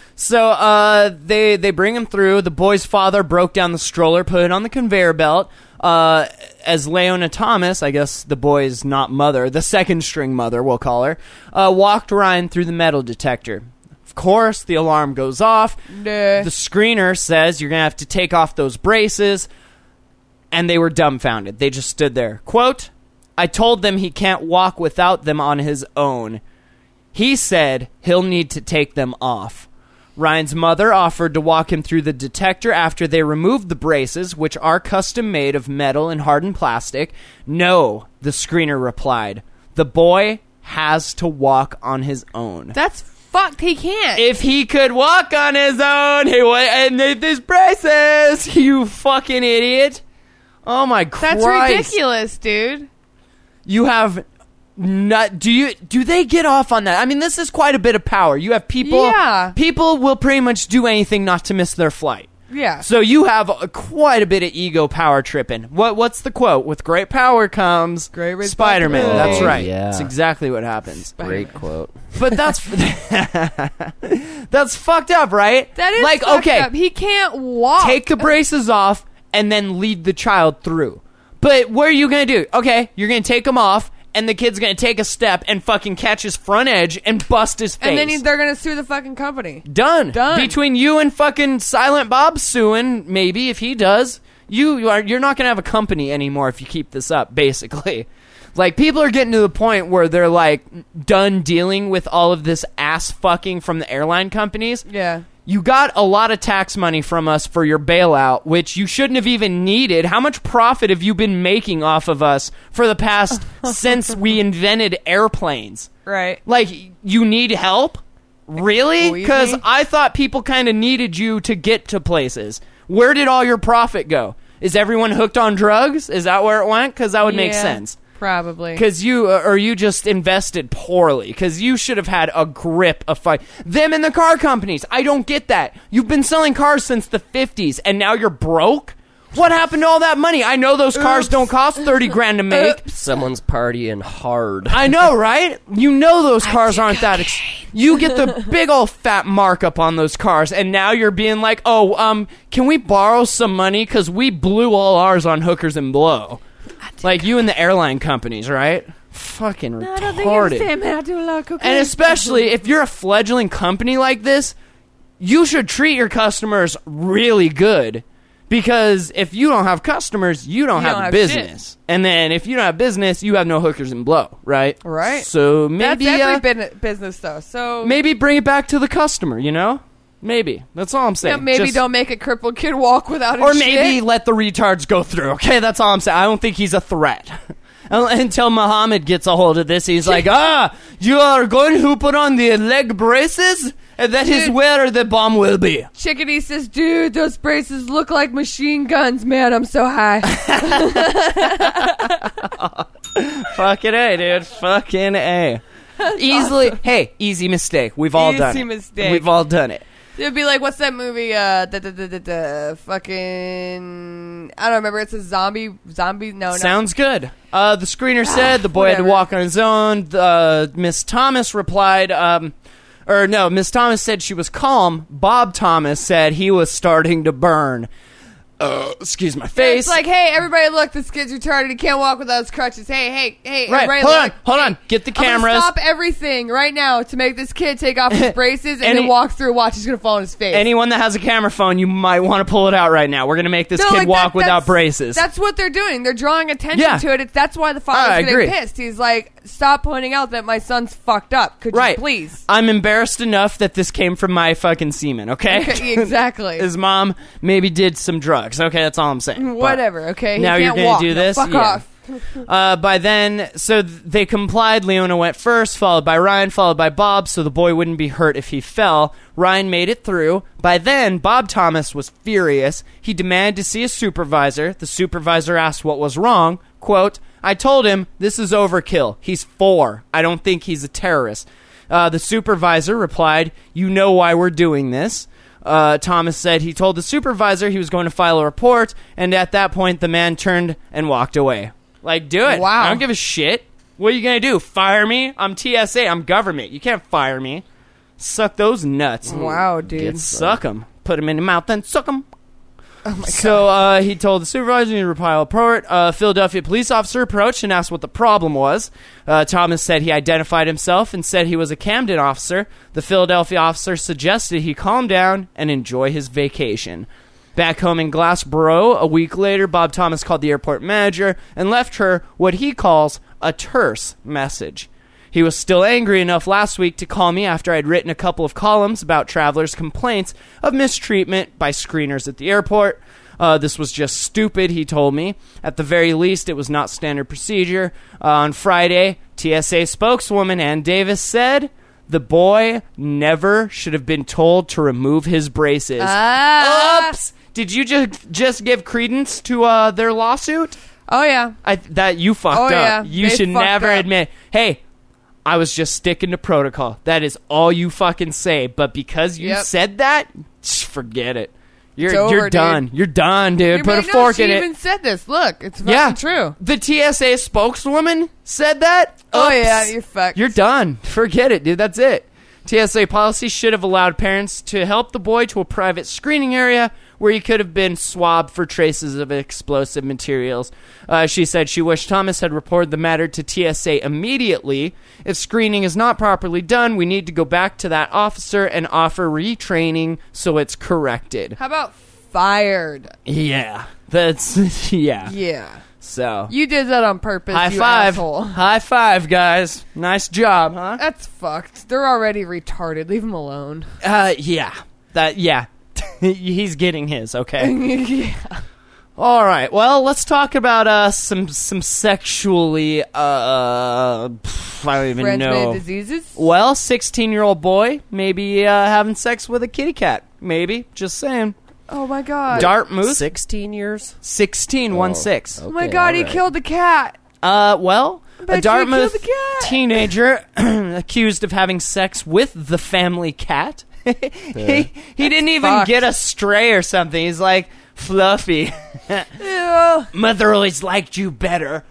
So they bring him through. The boy's father broke down the stroller, put it on the conveyor belt. As Leona Thomas, I guess the boy's not mother, the second string mother, we'll call her, walked Ryan through the metal detector. Of course, the alarm goes off. Nah. The screener says you're going to have to take off those braces. And they were dumbfounded. They just stood there. Quote, I told them he can't walk without them on his own. He said he'll need to take them off. Ryan's mother offered to walk him through the detector after they removed the braces, which are custom made of metal and hardened plastic. No, the screener replied. The boy has to walk on his own. That's fucked. He can't. If he could walk on his own, he would and need these braces. You fucking idiot. Oh my Christ. That's ridiculous, dude. You have do they get off on that? I mean, this is quite a bit of power. You have people people will pretty much do anything not to miss their flight. Yeah. So you have quite a bit of ego power tripping. What's the quote? With great power comes great Spider-Man. responsibility. That's right. Yeah. That's exactly what happens. Great quote. But that's that's fucked up, right? That is like fucked okay, up. He can't walk. take the braces off and then lead the child through. But what are you going to do? Okay, you're going to take them off, and the kid's going to take a step and fucking catch his front edge and bust his face. And then they're going to sue the fucking company. Done. Done. Between you and fucking Silent Bob suing, maybe, if he does, you're not going to have a company anymore if you keep this up, basically. Like, people are getting to the point where they're, like, done dealing with all of this ass fucking from the airline companies. Yeah. You got a lot of tax money from us for your bailout, which you shouldn't have even needed. How much profit have you been making off of us for the past since we invented airplanes? Right. Like, you need help? Really? Squeeze Because me? I thought people kind of needed you to get to places. Where did all your profit go? Is everyone hooked on drugs? Is that where it went? Because that would make Yeah, sense. Probably. Because you just invested poorly. Because you should have had a grip of fight. Them and the car companies. I don't get that. You've been selling cars since the 50s, and now you're broke? What happened to all that money? I know those cars don't cost $30,000 to make. Someone's partying hard. I know, right? You know those cars aren't that you get the big old fat markup on those cars, and now you're being like, oh, can we borrow some money? Because we blew all ours on hookers and blow. Like you and the airline companies, right? Fucking retarded. I don't think you understand, man. I do a lot of cocaine. And especially if you're a fledgling company like this, you should treat your customers really good. Because if you don't have customers, you don't have business. And then if you don't have business, you have no hookers and blow, right? Right. So maybe... That's every business, though. So maybe bring it back to the customer, you know? Maybe. That's all I'm saying. Yeah, maybe don't make a crippled kid walk without his Or maybe shit. let the retards go through, okay? That's all I'm saying. I don't think he's a threat. Until Muhammad gets a hold of this, he's like, you are going to put on the leg braces? And that is where the bomb will be. Chickadee says, dude, those braces look like machine guns. Man, I'm so high. Fucking A, dude. Fucking A. Easily. Awesome. Hey, easy mistake. We've all done it. Easy mistake. We've all done it. It would be like, what's that movie? Fucking... I don't remember. It's a zombie... No, Sounds good. The screener said the boy had to walk on his own. Miss Thomas replied... Miss Thomas said she was calm. Bob Thomas said he was starting to burn. Excuse my face. It's like, hey, everybody look, this kid's retarded. He can't walk without his crutches. Hey, right. everybody Hold look. Hold on. Get the cameras. I'm gonna stop everything right now to make this kid take off his braces and then walk through. Watch, he's going to fall on his face. Anyone that has a camera phone, you might want to pull it out right now. We're going to make this kid walk without braces. That's what they're doing. They're drawing attention to it. That's why the father's getting pissed. He's like, stop pointing out that my son's fucked up. Could you please? I'm embarrassed enough that this came from my fucking semen, okay? Exactly. His mom maybe did some drugs. Okay, that's all I'm saying. Whatever, okay? Now you're going to do this? Fuck off. By then, so they complied. Leona went first, followed by Ryan, followed by Bob, so the boy wouldn't be hurt if he fell. Ryan made it through. By then, Bob Thomas was furious. He demanded to see a supervisor. The supervisor asked what was wrong. Quote, I told him, this is overkill. He's 4. I don't think he's a terrorist. The supervisor replied, you know why we're doing this. Thomas said he told the supervisor he was going to file a report, and at that point, the man turned and walked away. Like, do it. Wow. I don't give a shit. What are you going to do? Fire me? I'm TSA. I'm government. You can't fire me. Suck those nuts. Wow, dude. Suck them. Put them in your mouth, then suck them. Oh my God. So he told the supervisor to file a report. Philadelphia police officer approached and asked what the problem was. Thomas said he identified himself and said he was a Camden officer. The Philadelphia officer suggested he calm down and enjoy his vacation. Back home in Glassboro, a week later, Bob Thomas called the airport manager and left her what he calls a terse message. He was still angry enough last week to call me after I'd written a couple of columns about travelers' complaints of mistreatment by screeners at the airport. This was just stupid, he told me. At the very least, it was not standard procedure. On Friday, TSA spokeswoman Ann Davis said the boy never should have been told to remove his braces. Oops! Did you just give credence to their lawsuit? Oh, yeah. That you fucked up. Yeah. You should never admit, hey, I was just sticking to protocol. That is all you fucking say. But because you said that, forget it. You're done. You're done, dude. Put a fork in it. She even said this. Look, it's fucking true. The TSA spokeswoman said that. Oh, yeah, you're fucked. You're done. Forget it, dude. That's it. TSA policy should have allowed parents to help the boy to a private screening area where he could have been swabbed for traces of explosive materials. She said she wished Thomas had reported the matter to TSA immediately. If screening is not properly done, we need to go back to that officer and offer retraining so it's corrected. How about fired? Yeah. That's, yeah. Yeah. So you did that on purpose. High you five. Asshole. High five, guys. Nice job, huh? That's fucked. They're already retarded. Leave them alone. Yeah. He's getting his, okay? Yeah. All right. Well, let's talk about some sexually I don't even know. Transmitted diseases? Well, 16-year-old boy maybe having sex with a kitty cat. Maybe. Just saying. Oh my God. Dartmouth. 16 years? 16, 1-6. Oh my God, he killed the cat. Well, a Dartmouth teenager accused of having sex with the family cat. He didn't even fucked. get a stray or something. He's like, Fluffy. Yeah. Mother always liked you better.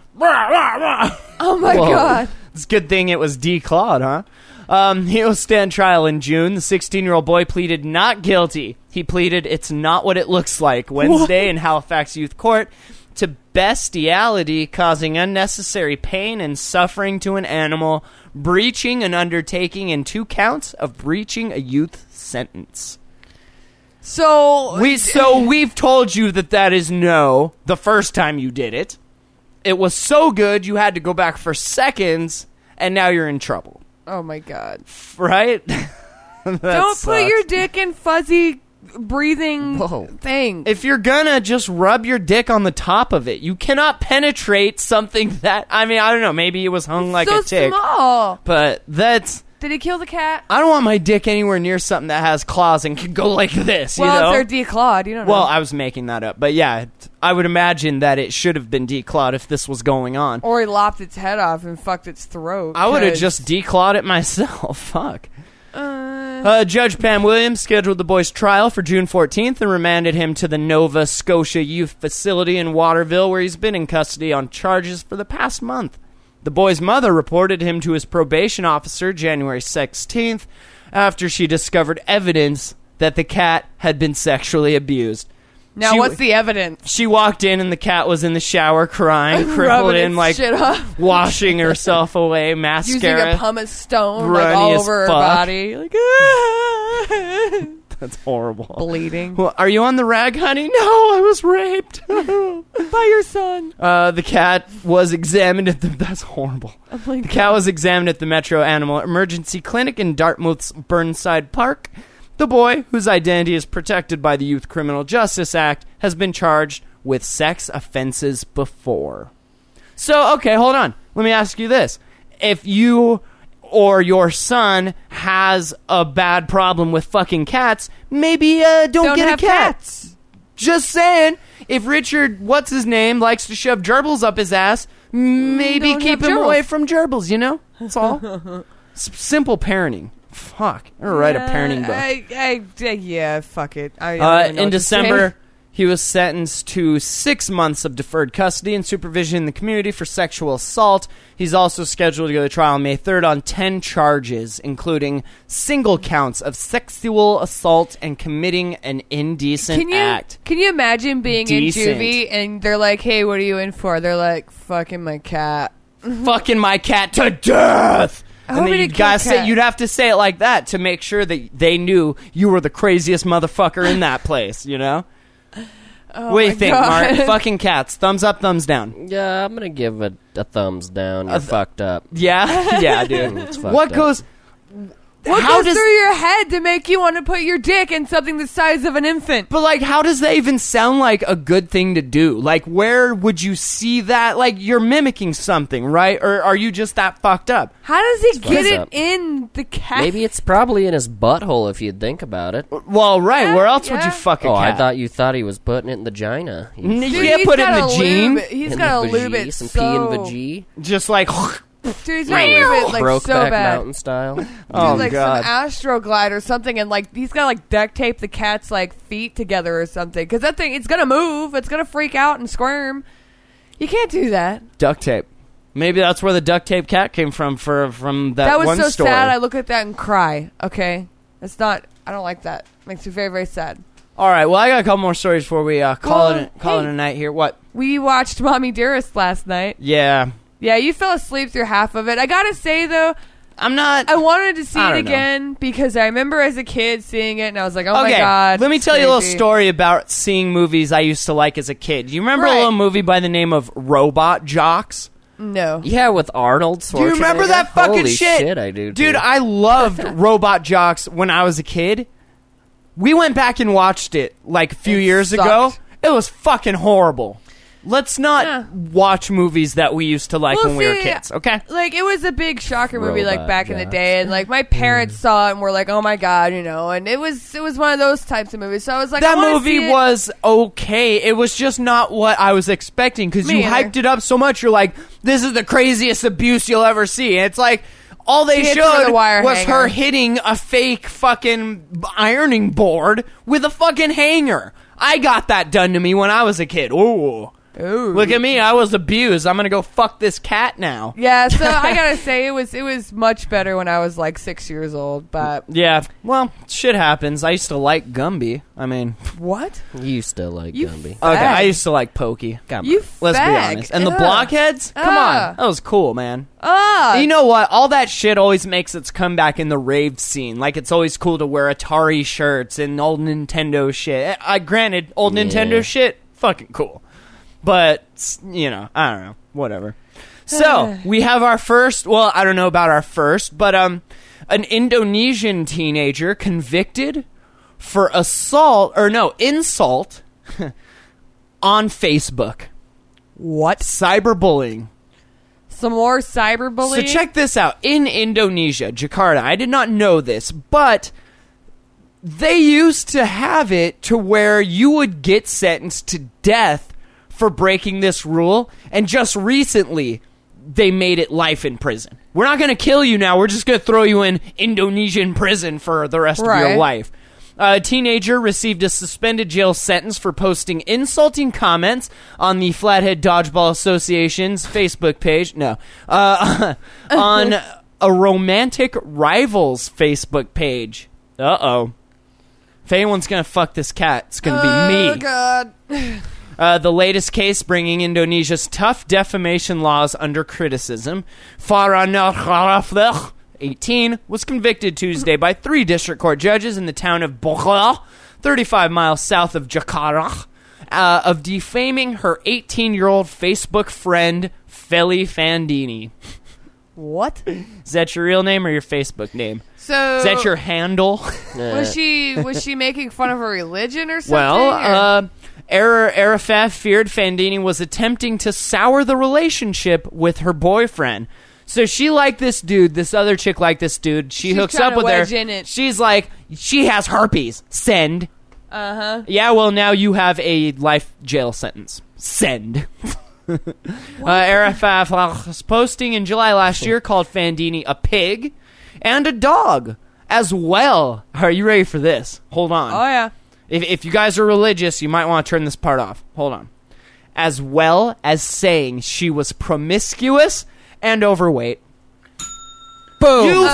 Oh my God. It's a good thing it was declawed, huh? He'll stand trial in June. The 16-year-old boy pleaded not guilty. He pleaded it's not what it looks like Wednesday in Halifax Youth Court to bestiality, causing unnecessary pain and suffering to an animal, breaching an undertaking, and 2 counts of breaching a youth sentence. So we've told you that is no the first time you did it. It was so good you had to go back for seconds, and now you're in trouble. Oh my God! Right? Don't put your dick in fuzzy breathing thing. If you're gonna just rub your dick on the top of it, you cannot penetrate something that. I mean, I don't know. Maybe it was hung like a tick. Small. But that's. Did he kill the cat? I don't want my dick anywhere near something that has claws and can go like this. Well, you know? if they're declawed, you don't know. Well, I was making that up, but yeah, I would imagine that it should have been declawed if this was going on. Or he lopped its head off and fucked its throat. I would have just declawed it myself. Fuck. Judge Pam Williams scheduled the boy's trial for June 14th and remanded him to the Nova Scotia Youth Facility in Waterville, where he's been in custody on charges for the past month. The boy's mother reported him to his probation officer January 16th after she discovered evidence that the cat had been sexually abused. Now, what's the evidence? She walked in and the cat was in the shower crying, crippled in, like, shit off. washing herself away, mascara. Using a pumice stone, like, all over her body. Like, That's horrible. Bleeding. Well, are you on the rag, honey? No, I was raped. By your son. The cat was examined at the... That's horrible. Oh my God. The cat was examined at the Metro Animal Emergency Clinic in Dartmouth's Burnside Park. The boy, whose identity is protected by the Youth Criminal Justice Act, has been charged with sex offenses before. So, okay, hold on. Let me ask you this. If you or your son has a bad problem with fucking cats, maybe don't get a cat. Cats. Just saying. If Richard, what's his name, likes to shove gerbils up his ass, maybe Don't keep have him gerbils. away from gerbils, you know? That's all. Simple parenting. Fuck. I'm gonna write a parenting book. Yeah, fuck it. I don't even know In what to December, say. he was sentenced to 6 months of deferred custody and supervision in the community for sexual assault. He's also scheduled to go to trial on May 3rd on 10 charges, including single counts of sexual assault and committing an indecent act. Can you imagine being Decent. in juvie and they're like, hey, what are you in for? They're like, fucking my cat. Fucking my cat to death! How And then many you gotta kill cat? say, you'd have to say it like that to make sure that they knew you were the craziest motherfucker in that place, you know? Oh What do you my think, God. Mark? Fucking cats. Thumbs up, thumbs down. Yeah, I'm gonna give it a thumbs down. You're fucked up. Yeah? Yeah, dude. It's fucked What up. goes... What how goes does... through your head to make you want to put your dick in something the size of an infant? But, like, how does that even sound like a good thing to do? Like, where would you see that? Like, you're mimicking something, right? Or are you just that fucked up? How does he get fucked it up. in the cat? Maybe it's probably in his butthole if you'd think about it. Well, right. Yeah, where else would yeah. you fuck a Oh, cat? I thought you thought he was putting it in the vagina. You Dude, can't he's put it in gotta the gene. lube- He's In got to the lube vagee, it some so... pee and vagee. Just like... Dude, he's got to lube it like so Brokeback bad. Mountain style. Dude, Oh, like God. some Astroglide or something, and like he's got to like duct tape the cat's like feet together or something, because that thing, it's gonna move, it's gonna freak out and squirm. You can't do that. Duct tape. Maybe that's where the duct tape cat came from that That was one so story. sad. I look at that and cry. Okay, it's not. I don't like that. Makes me very, very sad. All right, well, I got a couple more stories before we call Well, it a hey. night here. What? We watched Mommy Dearest last night. Yeah. Yeah, you fell asleep through half of it. I gotta say though, I'm not... I wanted to see I it don't know. again because I remember as a kid seeing it and I was like, oh Okay, my God. let me it's tell you a little crazy. story about seeing movies I used to like as a kid. You remember a Right. little movie by the name of Robot Jocks? No. Yeah, with Arnold Schwarzenegger. Do you remember that fucking Holy shit? I do. Dude, too. I loved Robot Jocks when I was a kid. We went back and watched it like a few years ago. sucked. It was fucking horrible. Let's not Yeah. watch movies that we used to like Well, when we were see, kids, okay? Like, it was a big shocker movie, like, Robot back in the Jocks. day, and, like, my parents saw it and were like, oh my God, you know, and it was one of those types of movies, so I was like, That I wanna movie see it. was okay. It was just not what I was expecting because Me you either. hyped it up so much. You're like, this is the craziest abuse you'll ever see. And it's like, all they She hits her with showed a wire was hanger. her hitting a fake fucking ironing board with a fucking hanger. I got that done to me when I was a kid. Ooh. Ooh. Look at me, I was abused. I'm gonna go fuck this cat now. Yeah, so I gotta say it was much better when I was like 6 years old. But Yeah, well, shit happens. I used to like Gumby. I mean, what? You used to like You Gumby. okay, I Fag. used to like Pokey. Come on, You let's be fag. honest. And the Ugh. Blockheads? Come on, that was cool, man. You know what? All that shit always makes its comeback in the rave scene. Like, it's always cool to wear Atari shirts and old Nintendo shit. Granted, old Nintendo shit, fucking cool. But, you know, I don't know. Whatever. So, we have our first, well, I don't know about our first, but an Indonesian teenager convicted for insult on Facebook. What? Cyberbullying. Some more cyberbullying? So check this out. In Indonesia, Jakarta, I did not know this, but they used to have it to where you would get sentenced to death for breaking this rule, and just recently they made it life in prison. We're not going to kill you now. We're just going to throw you in Indonesian prison for the rest of your life. A teenager received a suspended jail sentence for posting insulting comments on the Flathead Dodgeball Association's Facebook page. No. On a romantic rivals Facebook page. Uh-oh. If anyone's going to fuck this cat, it's going to be me. Oh, God. The latest case bringing Indonesia's tough defamation laws under criticism. Farhanah Khalafleh, 18, was convicted Tuesday by 3 district court judges in the town of Bogor, 35 miles south of Jakarta, of defaming her 18-year-old Facebook friend, Feli Fandini. What? Is that your real name or your Facebook name? So Is that your handle? was she making fun of her religion or something? Well, Arafat feared Fandini was attempting to sour the relationship with her boyfriend. So she liked this dude. This other chick liked this dude. She's hooks up with her. She's like, she has herpes. Send. Yeah, well, now you have a life jail sentence. Send. Arafat's posting in July last year called Fandini a pig and a dog as well. Are you ready for this? Hold on. Oh, yeah. If you guys are religious, you might want to turn this part off. Hold on. As well as saying she was promiscuous and overweight. Boom. You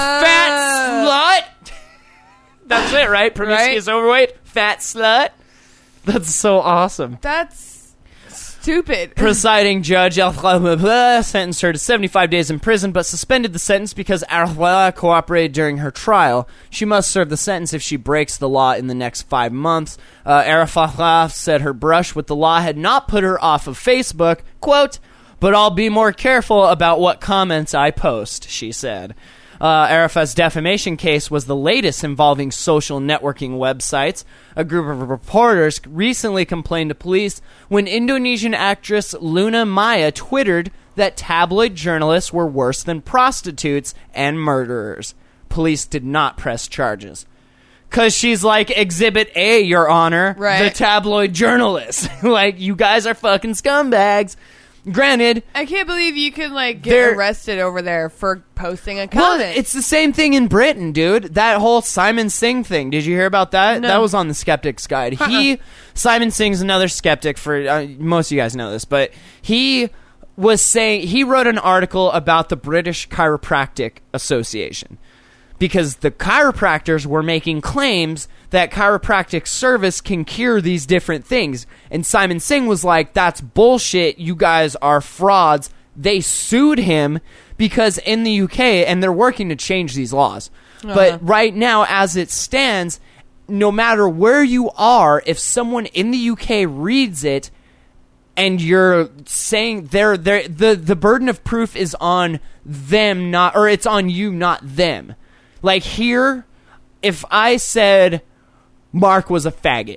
fat slut. That's it, right? Promiscuous, overweight, fat slut. That's so awesome. That's stupid. Presiding judge sentenced her to 75 days in prison, but suspended the sentence because Arafat cooperated during her trial. She must serve the sentence if she breaks the law in the next 5 months. Arafat said her brush with the law had not put her off of Facebook. Quote, "But I'll be more careful about what comments I post," she said. Arafat's defamation case was the latest involving social networking websites. A group of reporters recently complained to police when Indonesian actress Luna Maya twittered that tabloid journalists were worse than prostitutes and murderers. Police did not press charges. Because she's like, Exhibit A, Your Honor, the tabloid journalist. Like, you guys are fucking scumbags. Granted, I can't believe you can like get arrested over there for posting a comment. Well, it's the same thing in Britain, dude. That whole Simon Singh thing. Did you hear about that? No. That was on the Skeptic's Guide. Simon Singh's another skeptic. For most of you guys know this, but he was saying he wrote an article about the British Chiropractic Association. Because the chiropractors were making claims that chiropractic service can cure these different things. And Simon Singh was like, that's bullshit. You guys are frauds. They sued him because in the UK, and they're working to change these laws. But right now, as it stands, no matter where you are, if someone in the UK reads it and you're saying the burden of proof is on them, or it's on you, not them. Like here, if I said Mark was a faggot,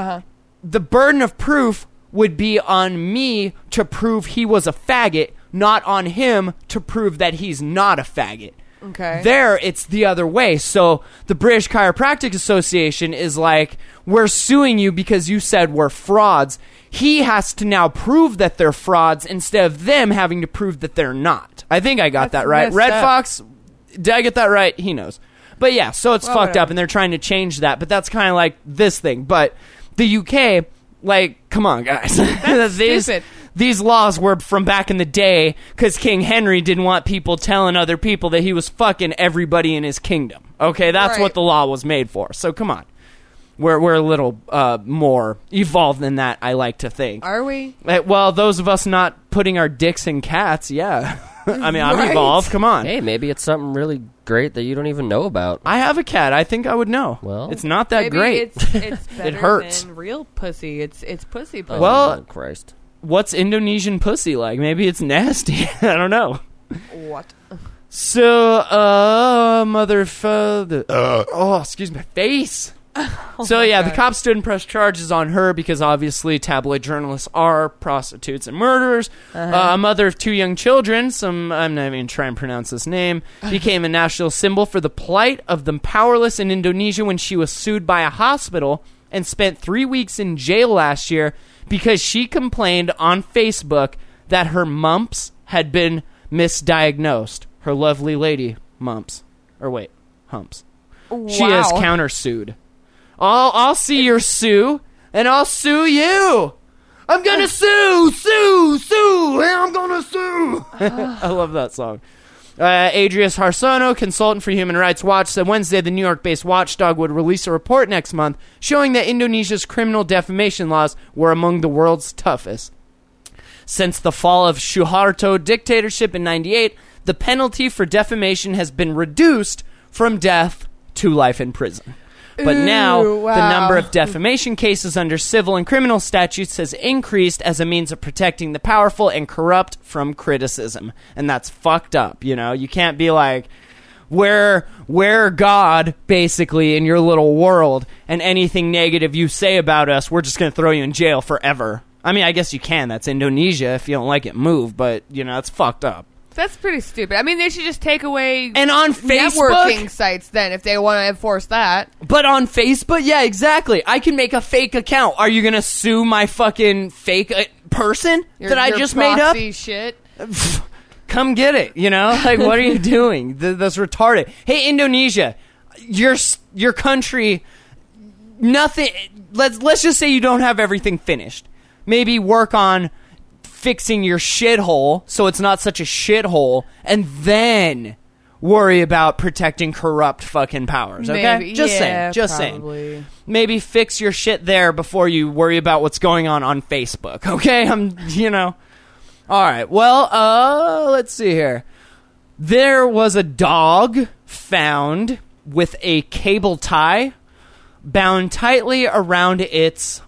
the burden of proof would be on me to prove he was a faggot, not on him to prove that he's not a faggot. Okay. There, it's the other way. So the British Chiropractic Association is like, we're suing you because you said we're frauds. He has to now prove that they're frauds instead of them having to prove that they're not. I think I got that right. Red Fox... Did I get that right? He knows. But yeah, so it's fucked up, and they're trying to change that. But that's kind of like this thing. But the UK, like, come on, guys. That's stupid. these laws were from back in the day because King Henry didn't want people telling other people that he was fucking everybody in his kingdom. Okay, that's what the law was made for. So come on. We're a little more evolved than that, I like to think. Are we? Well, those of us not putting our dicks in cats, yeah. I mean, I'm evolved. Come on. Hey, maybe it's something really great that you don't even know about. I have a cat. I think I would know. Well, it's not that maybe great. It's better it hurts. than real pussy. It's pussy pussy. Well, Christ. What's Indonesian pussy like? Maybe it's nasty. I don't know. What? So, excuse my face. So yeah, the cops didn't press charges on her because obviously tabloid journalists are prostitutes and murderers. A mother of 2 young children, I'm not even trying to pronounce this name, became a national symbol for the plight of the powerless in Indonesia when she was sued by a hospital and spent 3 weeks in jail last year because she complained on Facebook that her mumps had been misdiagnosed. Her lovely lady mumps. Or wait, humps. Wow. She has countersued. I'll see your sue, and I'll sue you. I'm gonna sue, I'm gonna sue. I love that song. Adrius Harsono, consultant for Human Rights Watch, said Wednesday the New York-based watchdog would release a report next month showing that Indonesia's criminal defamation laws were among the world's toughest. Since the fall of Suharto dictatorship in 1998, the penalty for defamation has been reduced from death to life in prison. But now, the number of defamation cases under civil and criminal statutes has increased as a means of protecting the powerful and corrupt from criticism. And that's fucked up, you know? You can't be like, we're God, basically, in your little world, and anything negative you say about us, we're just going to throw you in jail forever. I mean, I guess you can. That's Indonesia. If you don't like it, move. But, you know, it's fucked up. That's pretty stupid. I mean, they should just take away and on Facebook networking sites then if they want to enforce that. But on Facebook, yeah, exactly. I can make a fake account. Are you gonna sue my fucking fake person that I just made up? Shit. Come get it. You know, like what are you doing? That's retarded. Hey, Indonesia, your country. Nothing. Let's just say you don't have everything finished. Maybe work on fixing your shithole so it's not such a shithole, and then worry about protecting corrupt fucking powers, okay? Maybe, just probably. saying. Maybe fix your shit there before you worry about what's going on Facebook, okay? All right, well, let's see here. There was a dog found with a cable tie bound tightly around its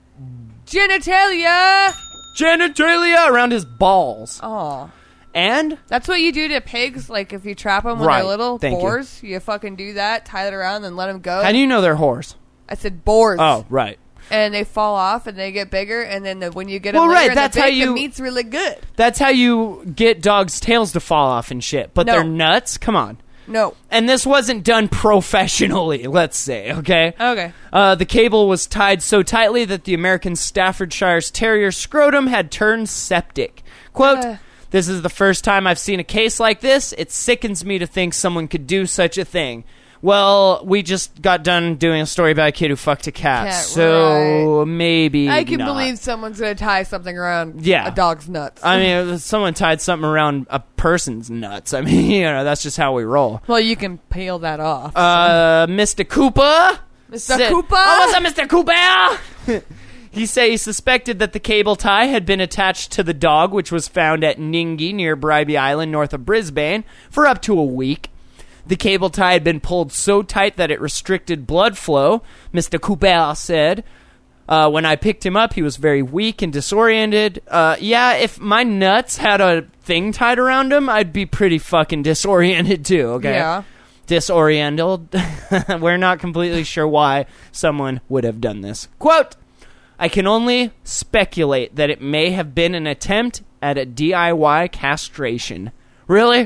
genitalia around his balls. Oh. And? That's what you do to pigs, like if you trap them when they're little, boars. You fucking do that, tie it around, and let them go. How do you know they're whores? I said boars. Oh, right. And they fall off, and they get bigger, and then when you get them later that's how the meat's really good. That's how you get dogs' tails to fall off and shit. But they're nuts? Come on. No. And this wasn't done professionally, let's say, okay? Okay. The cable was tied so tightly that the American Staffordshire's terrier scrotum had turned septic. Quote, "This is the first time I've seen a case like this. It sickens me to think someone could do such a thing." Well, we just got done doing a story about a kid who fucked a cat, so maybe I can not. believe someone's going to tie something around a dog's nuts. I mean, if someone tied something around a person's nuts. I mean, that's just how we roll. Well, you can peel that off. Mr. Cooper? Mr. Cooper? Oh, what's up, Mr. Cooper? He suspected that the cable tie had been attached to the dog, which was found at Ningi near Bribie Island, north of Brisbane, for up to a week. The cable tie had been pulled so tight that it restricted blood flow, Mr. Cooper said. When I picked him up, he was very weak and disoriented. If my nuts had a thing tied around him, I'd be pretty fucking disoriented too, okay? Yeah. Disoriented. We're not completely sure why someone would have done this. Quote, "I can only speculate that it may have been an attempt at a DIY castration." Really?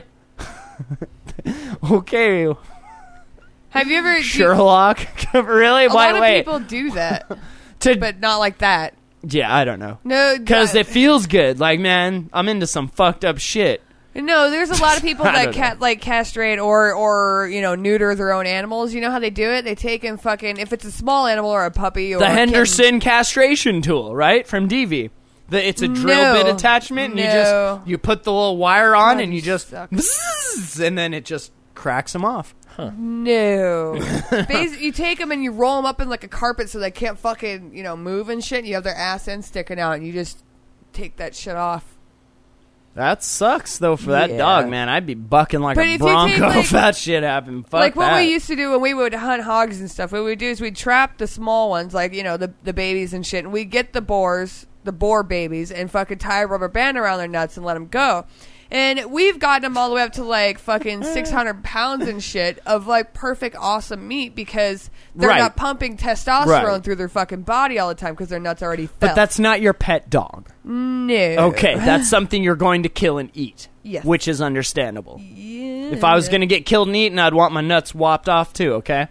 Okay. Have you ever... Sherlock? Really? A lot of people do that. But not like that. Yeah, I don't know. No. Because it feels good. Like, man, I'm into some fucked up shit. No, there's a lot of people that castrate or neuter their own animals. You know how they do it? They take and fucking... If it's a small animal or a puppy or the a Henderson kitten, castration tool, right? From DV. It's a drill bit attachment, and you put the little wire on, and you just bzzz, and then it just cracks them off. Huh. No. Basically, you take them and you roll them up in like a carpet so they can't fucking move and shit. And you have their ass end sticking out, and you just take that shit off. That sucks, though, for that dog, man. I'd be bucking like a bronco if that shit happened. Fuck like what that. we used to do when we would hunt hogs and stuff, what we'd do is we'd trap the small ones, like, the babies and shit, and we'd get the boar babies, and fucking tie a rubber band around their nuts and let them go. And we've gotten them all the way up to like fucking 600 pounds and shit of like perfect awesome meat because they're not pumping testosterone through their fucking body all the time because their nuts already fell. But that's not your pet dog. No. Okay, that's something you're going to kill and eat. Yes. Which is understandable. Yeah. If I was going to get killed and eaten, I'd want my nuts whopped off too, okay?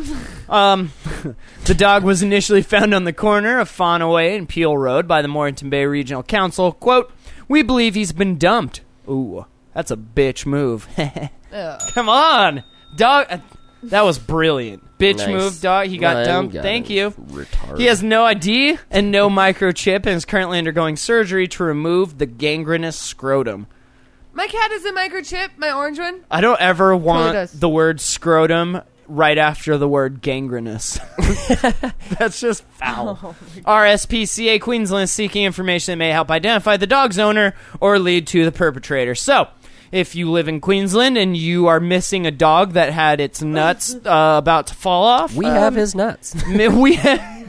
The dog was initially found on the corner of Fauna Way and Peel Road by the Mornington Bay Regional Council. Quote, "We believe he's been dumped." Ooh, that's a bitch move. Come on, dog. That was brilliant. Bitch move, dog. He got dumped. Thank you. Retarded. He has no ID and no microchip and is currently undergoing surgery to remove the gangrenous scrotum. My cat is a microchip, my orange one. I don't ever want the word scrotum right after the word gangrenous. That's just foul. RSPCA Queensland is seeking information that may help identify the dog's owner or lead to the perpetrator. So, if you live in Queensland and you are missing a dog that had its nuts about to fall off, we have his nuts. We have...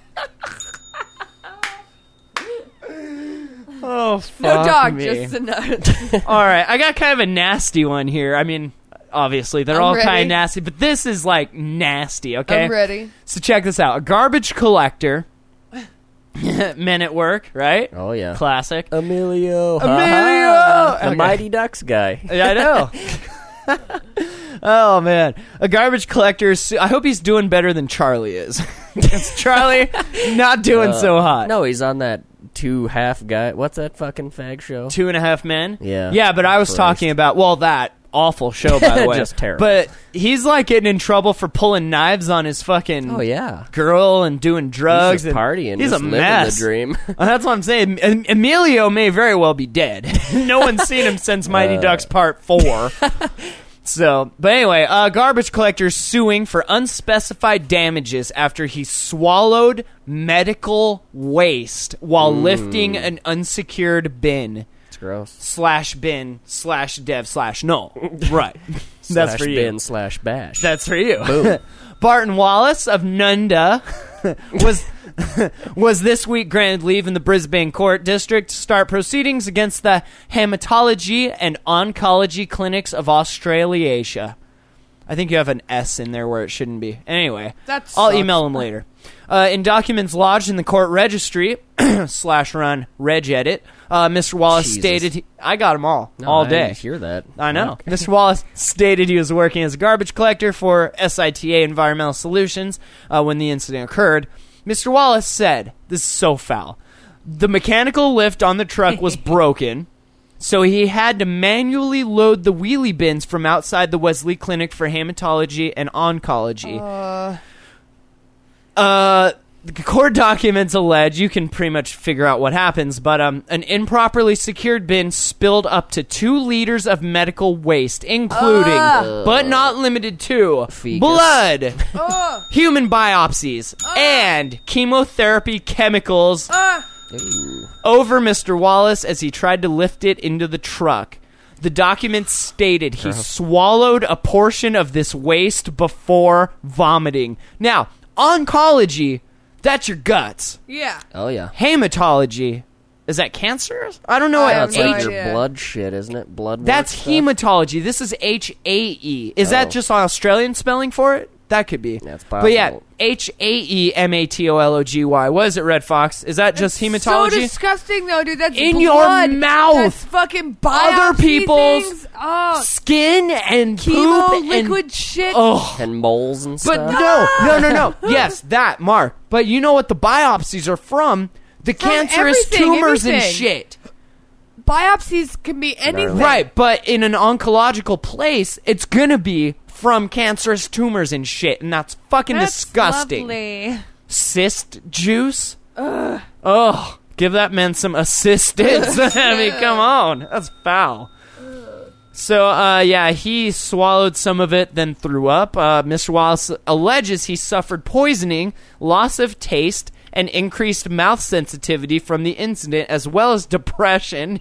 Oh, fuck no dog, me. just the nuts. All right, I got kind of a nasty one here. I mean, obviously, they're all kind of nasty, but this is, like, nasty, okay? I'm ready. So check this out. A garbage collector, men at work, right? Oh, yeah. Classic. Emilio. The Mighty Ducks guy. Yeah, I know. Oh, man. A garbage collector, I hope he's doing better than Charlie is. Because Charlie, not doing so hot. No, he's on that 2.5 guy. What's that fucking fag show? 2.5 Men? Yeah. Yeah, but I was talking about, that awful show, by the way. Just terrible. But he's like getting in trouble for pulling knives on his fucking girl and doing drugs. He's just partying. He's just a mess. Living the dream. That's what I'm saying. Emilio may very well be dead. No one's seen him since Mighty Ducks Part 4. So, but anyway, garbage collector suing for unspecified damages after he swallowed medical waste while lifting an unsecured bin. It's gross. /bin/dev/no. Right. That's for you. /bin/bash. That's for you. Boom. Barton Wallace of Nunda was this week granted leave in the Brisbane Court District to start proceedings against the Hematology and Oncology Clinics of Australasia. I think you have an S in there where it shouldn't be. Anyway, I'll email him later. In documents lodged in the court registry /run regedit, Mr. Wallace stated I got them all day. I didn't hear that. I know. Mr. Wallace stated he was working as a garbage collector for SITA Environmental Solutions when the incident occurred. Mr. Wallace said, this is so foul, the mechanical lift on the truck was broken, so he had to manually load the wheelie bins from outside the Wesley Clinic for Hematology and Oncology. The court documents allege, you can pretty much figure out what happens, but an improperly secured bin spilled up to 2 liters of medical waste, including, but not limited to, Fetus. blood, human biopsies, and chemotherapy chemicals over Mr. Wallace as he tried to lift it into the truck. The documents stated he swallowed a portion of this waste before vomiting. Now, oncology, that's your guts. Yeah. Oh, yeah. Hematology, is that cancer? I don't know. That's like your blood shit, isn't it? Blood. That's hematology. This is HAE. Is that just Australian spelling for it? That could be. That's possible. But yeah, HAEMATOLOGY. What is it, Red Fox? Is that just hematology? So disgusting, though, dude. That's in blood. your mouth. That's fucking biopsy Other people's things. Oh, skin and chemo, poop liquid and shit. And moles and But stuff. no. Yes, that, Mark. But you know what the biopsies are from? The cancerous tumors and shit. Biopsies can be anything. Right, but in an oncological place, it's gonna be from cancerous tumors and shit, and that's fucking disgusting. Lovely. Cyst juice? Ugh. Give that man some assistance. I mean, come on. That's foul. So, he swallowed some of it, then threw up. Mr. Wallace alleges he suffered poisoning, loss of taste, and increased mouth sensitivity from the incident, as well as depression.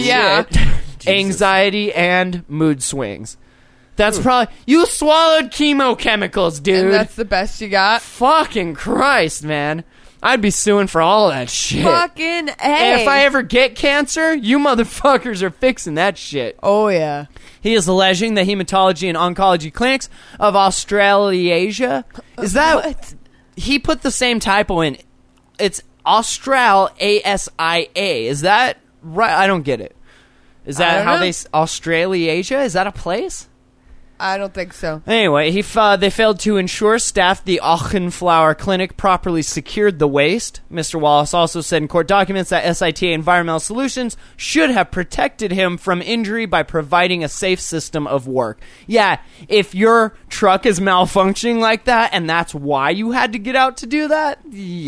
Anxiety, and mood swings. That's probably... You swallowed chemochemicals, dude. And that's the best you got? Fucking Christ, man. I'd be suing for all that shit. Fucking A. And if I ever get cancer, you motherfuckers are fixing that shit. Oh, yeah. He is alleging the hematology and oncology clinics of Australasia. Is that... What? He put the same typo in. It's Austral, A-S-I-A. Is that right? I don't get it. Is that how they... Australasia? Is that a place? I don't think so. Anyway, they failed to ensure staff the Auchenflower Clinic properly secured the waste. Mr. Wallace also said in court documents that SITA Environmental Solutions should have protected him from injury by providing a safe system of work. Yeah, if your truck is malfunctioning like that and that's why you had to get out to do that,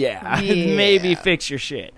maybe fix your shit.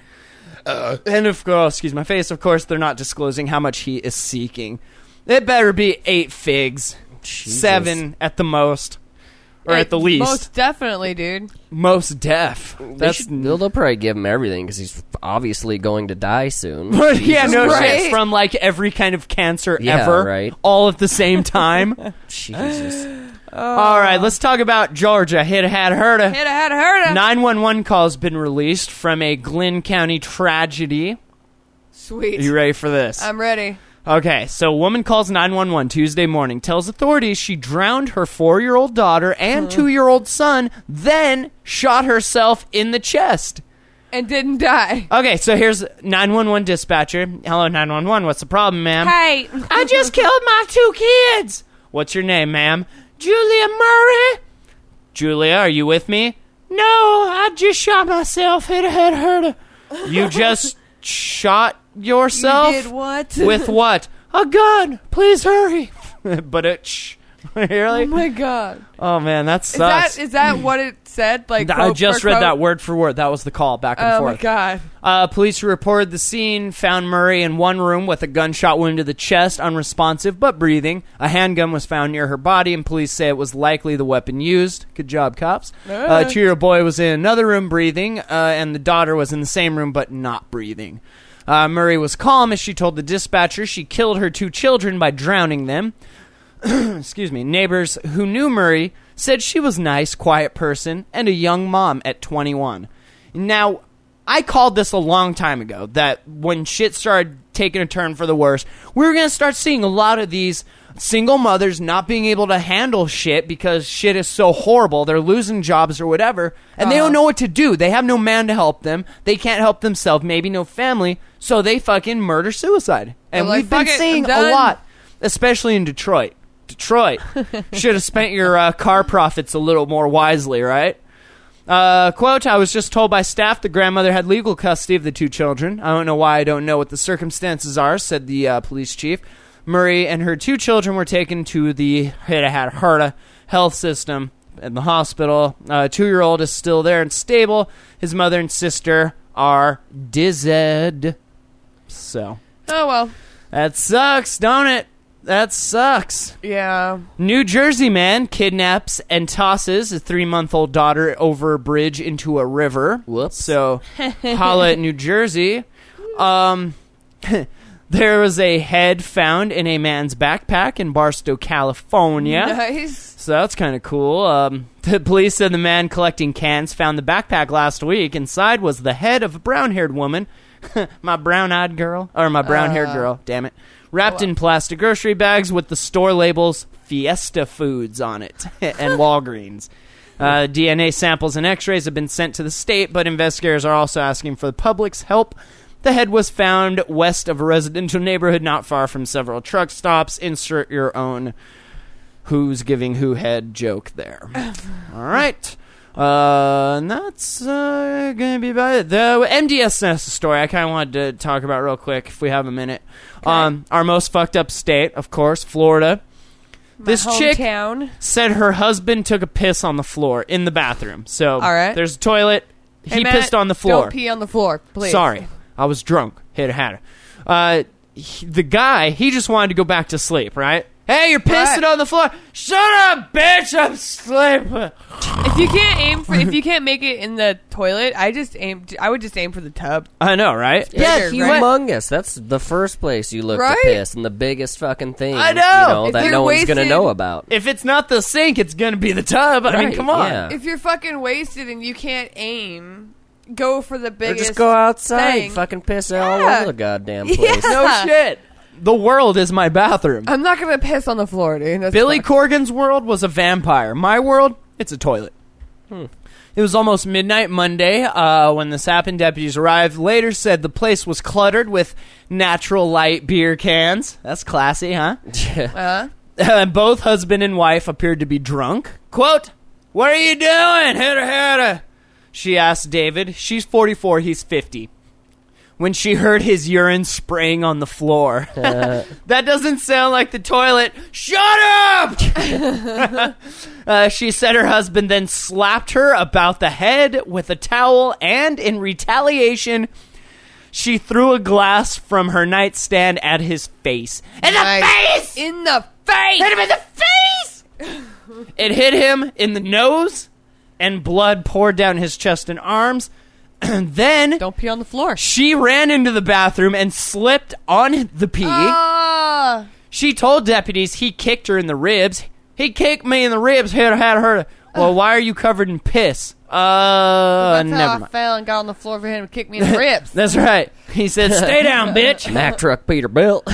And of course, excuse my face, of course, they're not disclosing how much he is seeking. It better be 8 figs. Jesus. 7 at the most. Or at the least. Most definitely, dude. Most deaf. They'll probably give him everything because he's obviously going to die soon. But yeah, no Right. shit. From like every kind of cancer Yeah, ever. right. All at the same time. Jesus. All right, let's talk about Georgia. Hit had herda. Hit had herda. 911 call's been released from a Glynn County tragedy. Sweet. Are you ready for this? I'm ready. Okay, so a woman calls 911 Tuesday morning, tells authorities she drowned her 4-year-old daughter and 2-year-old son, then shot herself in the chest. And didn't die. Okay, so here's 911 dispatcher. Hello, 911. What's the problem, ma'am? Hey. I just killed my 2 kids. What's your name, ma'am? Julia Murray. Julia, are you with me? No, I just shot myself. It had hurt. You just shot yourself? You did what? With what? A gun. Please hurry. But it... Really? Oh my god. Oh man, that sucks. Is that what it said? Like I just read that word for word. That was the call back and forth. Oh my god. Police who reported the scene found Murray in one room with a gunshot wound to the chest, unresponsive but breathing. A handgun was found near her body, and police say it was likely the weapon used. Good job, cops. A 2-year-old boy was in another room breathing, and the daughter was in the same room but not breathing. Murray was calm as she told the dispatcher she killed her 2 children by drowning them. Excuse me. Neighbors who knew Murray said she was a nice, quiet person and a young mom at 21. Now, I called this a long time ago, that when shit started taking a turn for the worse, we were going to start seeing a lot of these single mothers not being able to handle shit because shit is so horrible. They're losing jobs or whatever, and they don't know what to do. They have no man to help them. They can't help themselves, maybe no family, so they fucking murder-suicide. And like, we've been "Fuck it, seeing I'm a done." lot, especially in Detroit. Should have spent your car profits a little more wisely, right? Quote, I was just told by staff the grandmother had legal custody of the 2 children. I don't know why I don't know what the circumstances are, said the police chief. Murray and her 2 children were taken to the Herta health system in the hospital. 2-year-old is still there and stable. His mother and sister are dizzed. So. Oh well. That sucks, don't it? That sucks. Yeah. New Jersey man kidnaps and tosses a 3-month-old daughter over a bridge into a river. Whoops. So, holla at New Jersey. There was a head found in a man's backpack in Barstow, California. Nice. So that's kind of cool. The police said the man collecting cans found the backpack last week. Inside was the head of a brown-haired woman. My brown-eyed girl. Or my brown-haired girl. Damn it. Wrapped in plastic grocery bags with the store labels Fiesta Foods on it. And Walgreens. DNA samples and x-rays have been sent to the state, but investigators are also asking for the public's help. The head was found west of a residential neighborhood not far from several truck stops. Insert your own who's giving who head joke there. All right. And that's going to be about it. The MDS story I kind of wanted to talk about real quick if we have a minute. Okay. Our most fucked up state, of course, Florida. This chick hometown said her husband took a piss on the floor in the bathroom. So all right. There's a toilet Hey, He Matt, pissed on the floor. Don't pee on the floor, please. Sorry, I was drunk. Had the guy, he just wanted to go back to sleep, right? Hey, you're pissing What? on the floor. Shut up, bitch. I'm sleeping. If you can't make it in the toilet, I would just aim for the tub. I know, right? Yeah, Bigger, right? humongous. That's the first place you look Right? to piss, and the biggest fucking thing. I know. If that you're no one's gonna wasted- know about. If it's not the sink, it's gonna be the tub. I mean, Right, come on. yeah. If you're fucking wasted and you can't aim, go for the Or biggest. just go outside, thing. fucking piss all Yeah. over the goddamn place. Yeah. No shit. The world is my bathroom. I'm not gonna piss on the floor, dude. That's Billy fucked. Corgan's world was a vampire. My world, it's a toilet. It was almost midnight Monday when the Sappan deputies arrived. Later said the place was cluttered with natural light beer cans. That's classy, huh? Both husband and wife appeared to be drunk. Quote, "What are you doing? Hitta. She asked David. She's 44, he's 50. When she heard his urine spraying on the floor. That doesn't sound like the toilet. Shut up! She said her husband then slapped her about the head with a towel, and in retaliation, she threw a glass from her nightstand at his face. In the face! In the face! Hit him in the face! It hit him in the nose, and blood poured down his chest and arms. And then Don't pee on the floor. she ran into the bathroom and slipped on the pee. Ah! She told deputies he kicked her in the ribs. He kicked me in the ribs. Had her. Well, why are you covered in piss? That's Never how I mind. fell and got on the floor for him to kick me in the ribs. That's right. He said, "Stay down, bitch." Mack truck Peterbilt.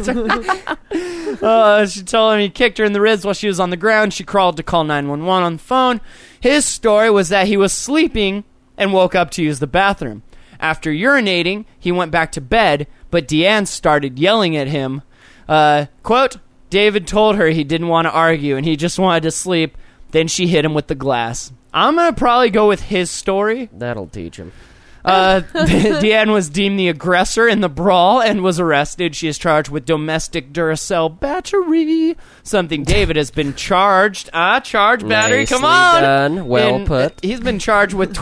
She told him he kicked her in the ribs while she was on the ground. She crawled to call 911 on the phone. His story was that he was sleeping and woke up to use the bathroom. After urinating, he went back to bed, but Deanne started yelling at him. Quote, David told her he didn't want to argue and he just wanted to sleep. Then she hit him with the glass. I'm going to probably go with his story. That'll teach him. Deanne was deemed the aggressor in the brawl and was arrested. She is charged with domestic Duracell battery, something David has been charged. Charged battery, come Nicely on. done. Well put. He's been charged with...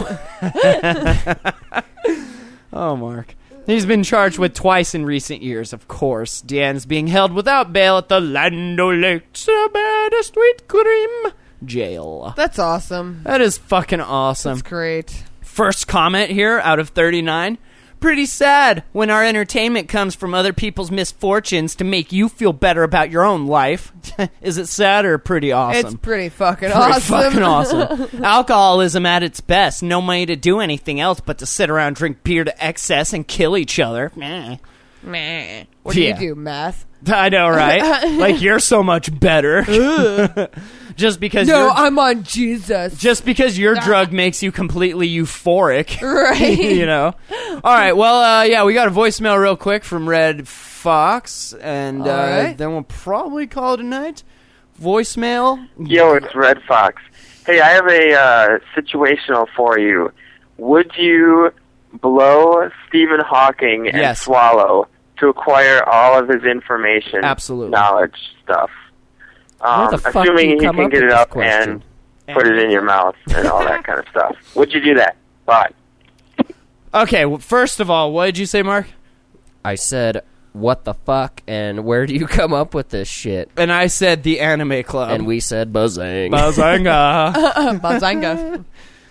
Oh, Mark. He's been charged with twice in recent years, of course. Deanne is being held without bail at the Land O'Lakes Sweet Cream Jail. That's awesome. That is fucking awesome. That's great. First comment here out of 39. Pretty sad when our entertainment comes from other people's misfortunes to make you feel better about your own life. Is it sad or pretty awesome? It's pretty fucking Pretty awesome. fucking awesome. Alcoholism at its best. No money to do anything else but to sit around, drink beer to excess, and kill each other. Meh. Meh. What do Yeah. you do, math? I know, right? Like, you're so much better. Just because I'm on Jesus. just because your drug makes you completely euphoric. Right. You know? All right, well, yeah, we got a voicemail real quick from Red Fox, and All right. then we'll probably call it a night. Voicemail. Yo, it's Red Fox. Hey, I have a situational for you. Would you blow Stephen Hawking and Yes. swallow to acquire all of his information, Absolutely. knowledge stuff? Where the fuck do Assuming you he come can up get with it this up question? and put it in your mouth and all that kind of stuff. Would you do that? Bye. Okay, well, first of all, what did you say, Mark? I said, what the fuck, and where do you come up with this shit? And I said the Anime Club. And we said buzzing. Bazanga. Bazanga.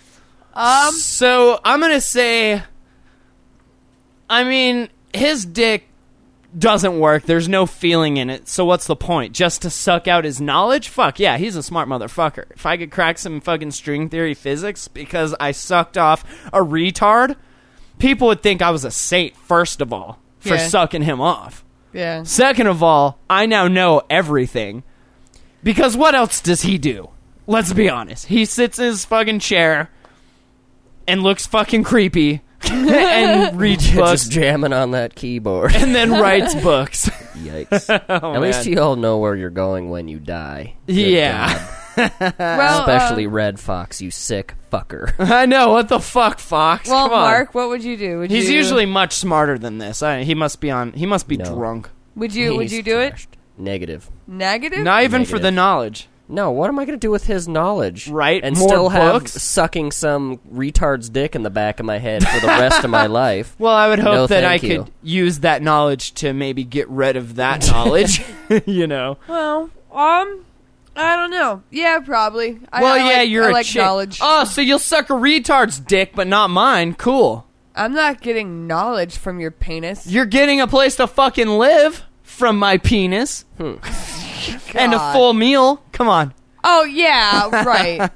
So, I'm going to say, I mean, his dick doesn't work. There's no feeling in it. So what's the point? Just to suck out his knowledge? Fuck, yeah, he's a smart motherfucker. If I could crack some fucking string theory physics because I sucked off a retard, people would think I was a saint, first of all, for Yeah. sucking him off. Yeah. Second of all, I now know everything. Because what else does he do? Let's be honest. He sits in his fucking chair and looks fucking creepy and reads books Just jamming on that keyboard. and then writes books. Yikes. Oh, At least man. you all know where you're going when you die. Good Yeah. God. Well, Especially Red Fox, you sick fucker. I know. What the fuck, Fox? well, Come on. Mark, what would you do? Would He's you, usually much smarter than this. He must be No. drunk. Would you He's do it? trashed. Negative. Negative? Not even for Negative. the knowledge. No, what am I going to do with his knowledge? Right, And more still have books? sucking some retard's dick in the back of my head for the rest of my life. Well, I would hope No, that I thank you. could use that knowledge to maybe get rid of that knowledge. You know. Well, I don't know. Yeah, probably. You're I a like chick. knowledge. Oh, so you'll suck a retard's dick, but not mine. Cool. I'm not getting knowledge from your penis. You're getting a place to fucking live from my penis. And a God. full meal. Come on. Oh, yeah, right.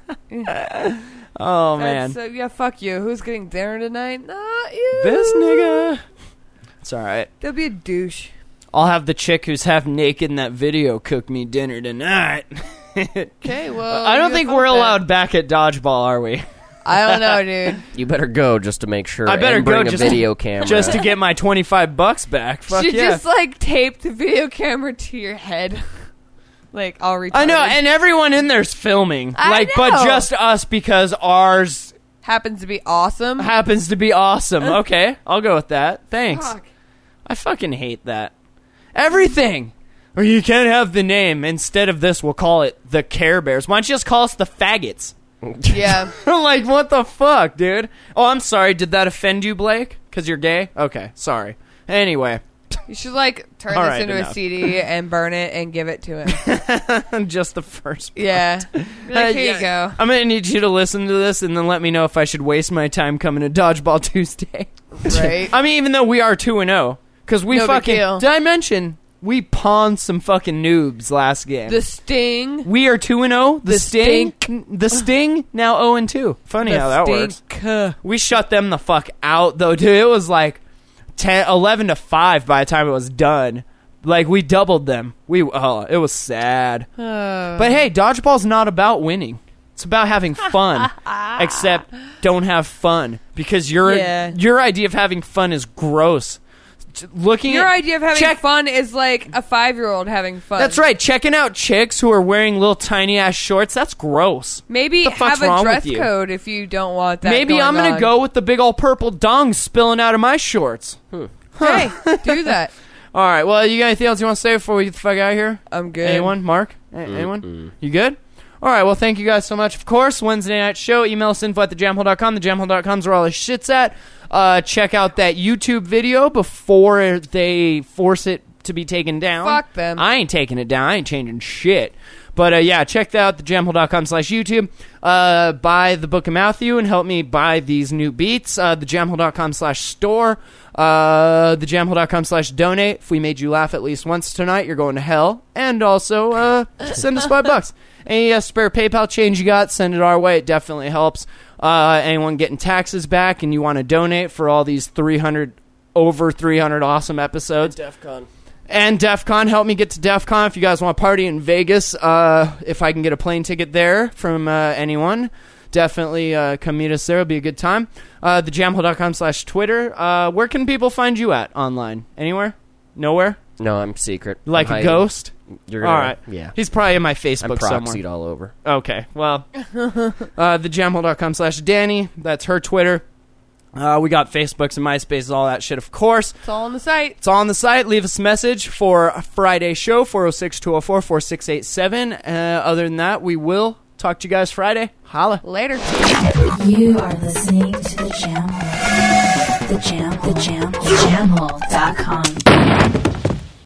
Oh, man. Yeah, fuck you. Who's getting dinner tonight? Not you. This nigga. It's alright. There'll be a douche. I'll have the chick who's half naked in that video cook me dinner tonight. Okay, well. I don't you think fuck we're that. allowed back at Dodgeball, are we? I don't know, dude. You better go just to make sure. I better and go bring just a video camera. Just to get my $25 back. Fuck You yeah. just, tape the video camera to your head. I'll retarded. I know, and everyone in there's filming. I But know. just us because ours Happens to be awesome. happens to be awesome. Okay, I'll go with that. Thanks. Fuck. I fucking hate that. Everything. Or you can't have the name. Instead of this, we'll call it the Care Bears. Why don't you just call us the Faggots? Yeah. Like, what the fuck, dude? Oh, I'm sorry. Did that offend you, Blake? Because you're gay? Okay, sorry. Anyway, You should, turn All this right, into enough. a CD and burn it and give it to him. just the first part. Yeah. Be like, here you go. I'm going to need you to listen to this and then let me know if I should waste my time coming to Dodgeball Tuesday. Right? I mean, even though we are 2-0, because we No big fucking... deal. Did I mention we pawned some fucking noobs last game? The Sting. We are 2-0. The The Sting. The Sting now 0-2. Funny how that works. We shut them the fuck out, though, dude. It was 11-5 by the time it was done. We doubled them. It was sad. But hey, dodgeball's not about winning. It's about having fun. Except don't have fun because your idea of having fun is gross. Your idea of having fun is like a 5-year-old having fun. That's right. Checking out chicks who are wearing little tiny ass shorts. That's gross. Maybe What the fuck's have a wrong dress with you? code if you don't want that. Maybe I'm going gonna on. go with the big old purple dong spilling out of my shorts. Hey, do that. All right. Well, you got anything else you want to say before we get the fuck out of here? I'm good. Anyone? Mark? Anyone? You good? All right. Well, thank you guys so much. Of course, Wednesday night show. Email us info@thejamhole.com. Thejamhole.com's where all the shit's at. Check out that YouTube video before they force it to be taken down. Fuck them. I ain't taking it down. I ain't changing shit. But yeah, check that out, thejamhole.com/YouTube. Buy the Book of Matthew and help me buy these new beats. Thejamhole.com/store. Thejamhole.com/donate. If we made you laugh at least once tonight, you're going to hell. And also, send us $5. Any spare PayPal change you got, send it our way. It definitely helps. Anyone getting taxes back and you want to donate for all these over 300 awesome episodes. And DEF CON, help me get to DEF CON if you guys want to party in Vegas. If I can get a plane ticket there from anyone, definitely come meet us there. It'll be a good time. Thejamhole.com/Twitter. Where can people find you at online? Anywhere? Nowhere? No, I'm secret. Like I'm a hiding. ghost? You're gonna, All right. Yeah. He's probably in my I'm Facebook proxied somewhere. all over. Okay, well, thejamhole.com/Danny. That's her Twitter. We got Facebooks and MySpaces, all that shit, of course. It's all on the site. It's all on the site. Leave us a message for a Friday show, 406-204-4687. Other than that, we will talk to you guys Friday. Holla. Later. You are listening to The Jam Hole. The Jam Hole. TheJamHole.com.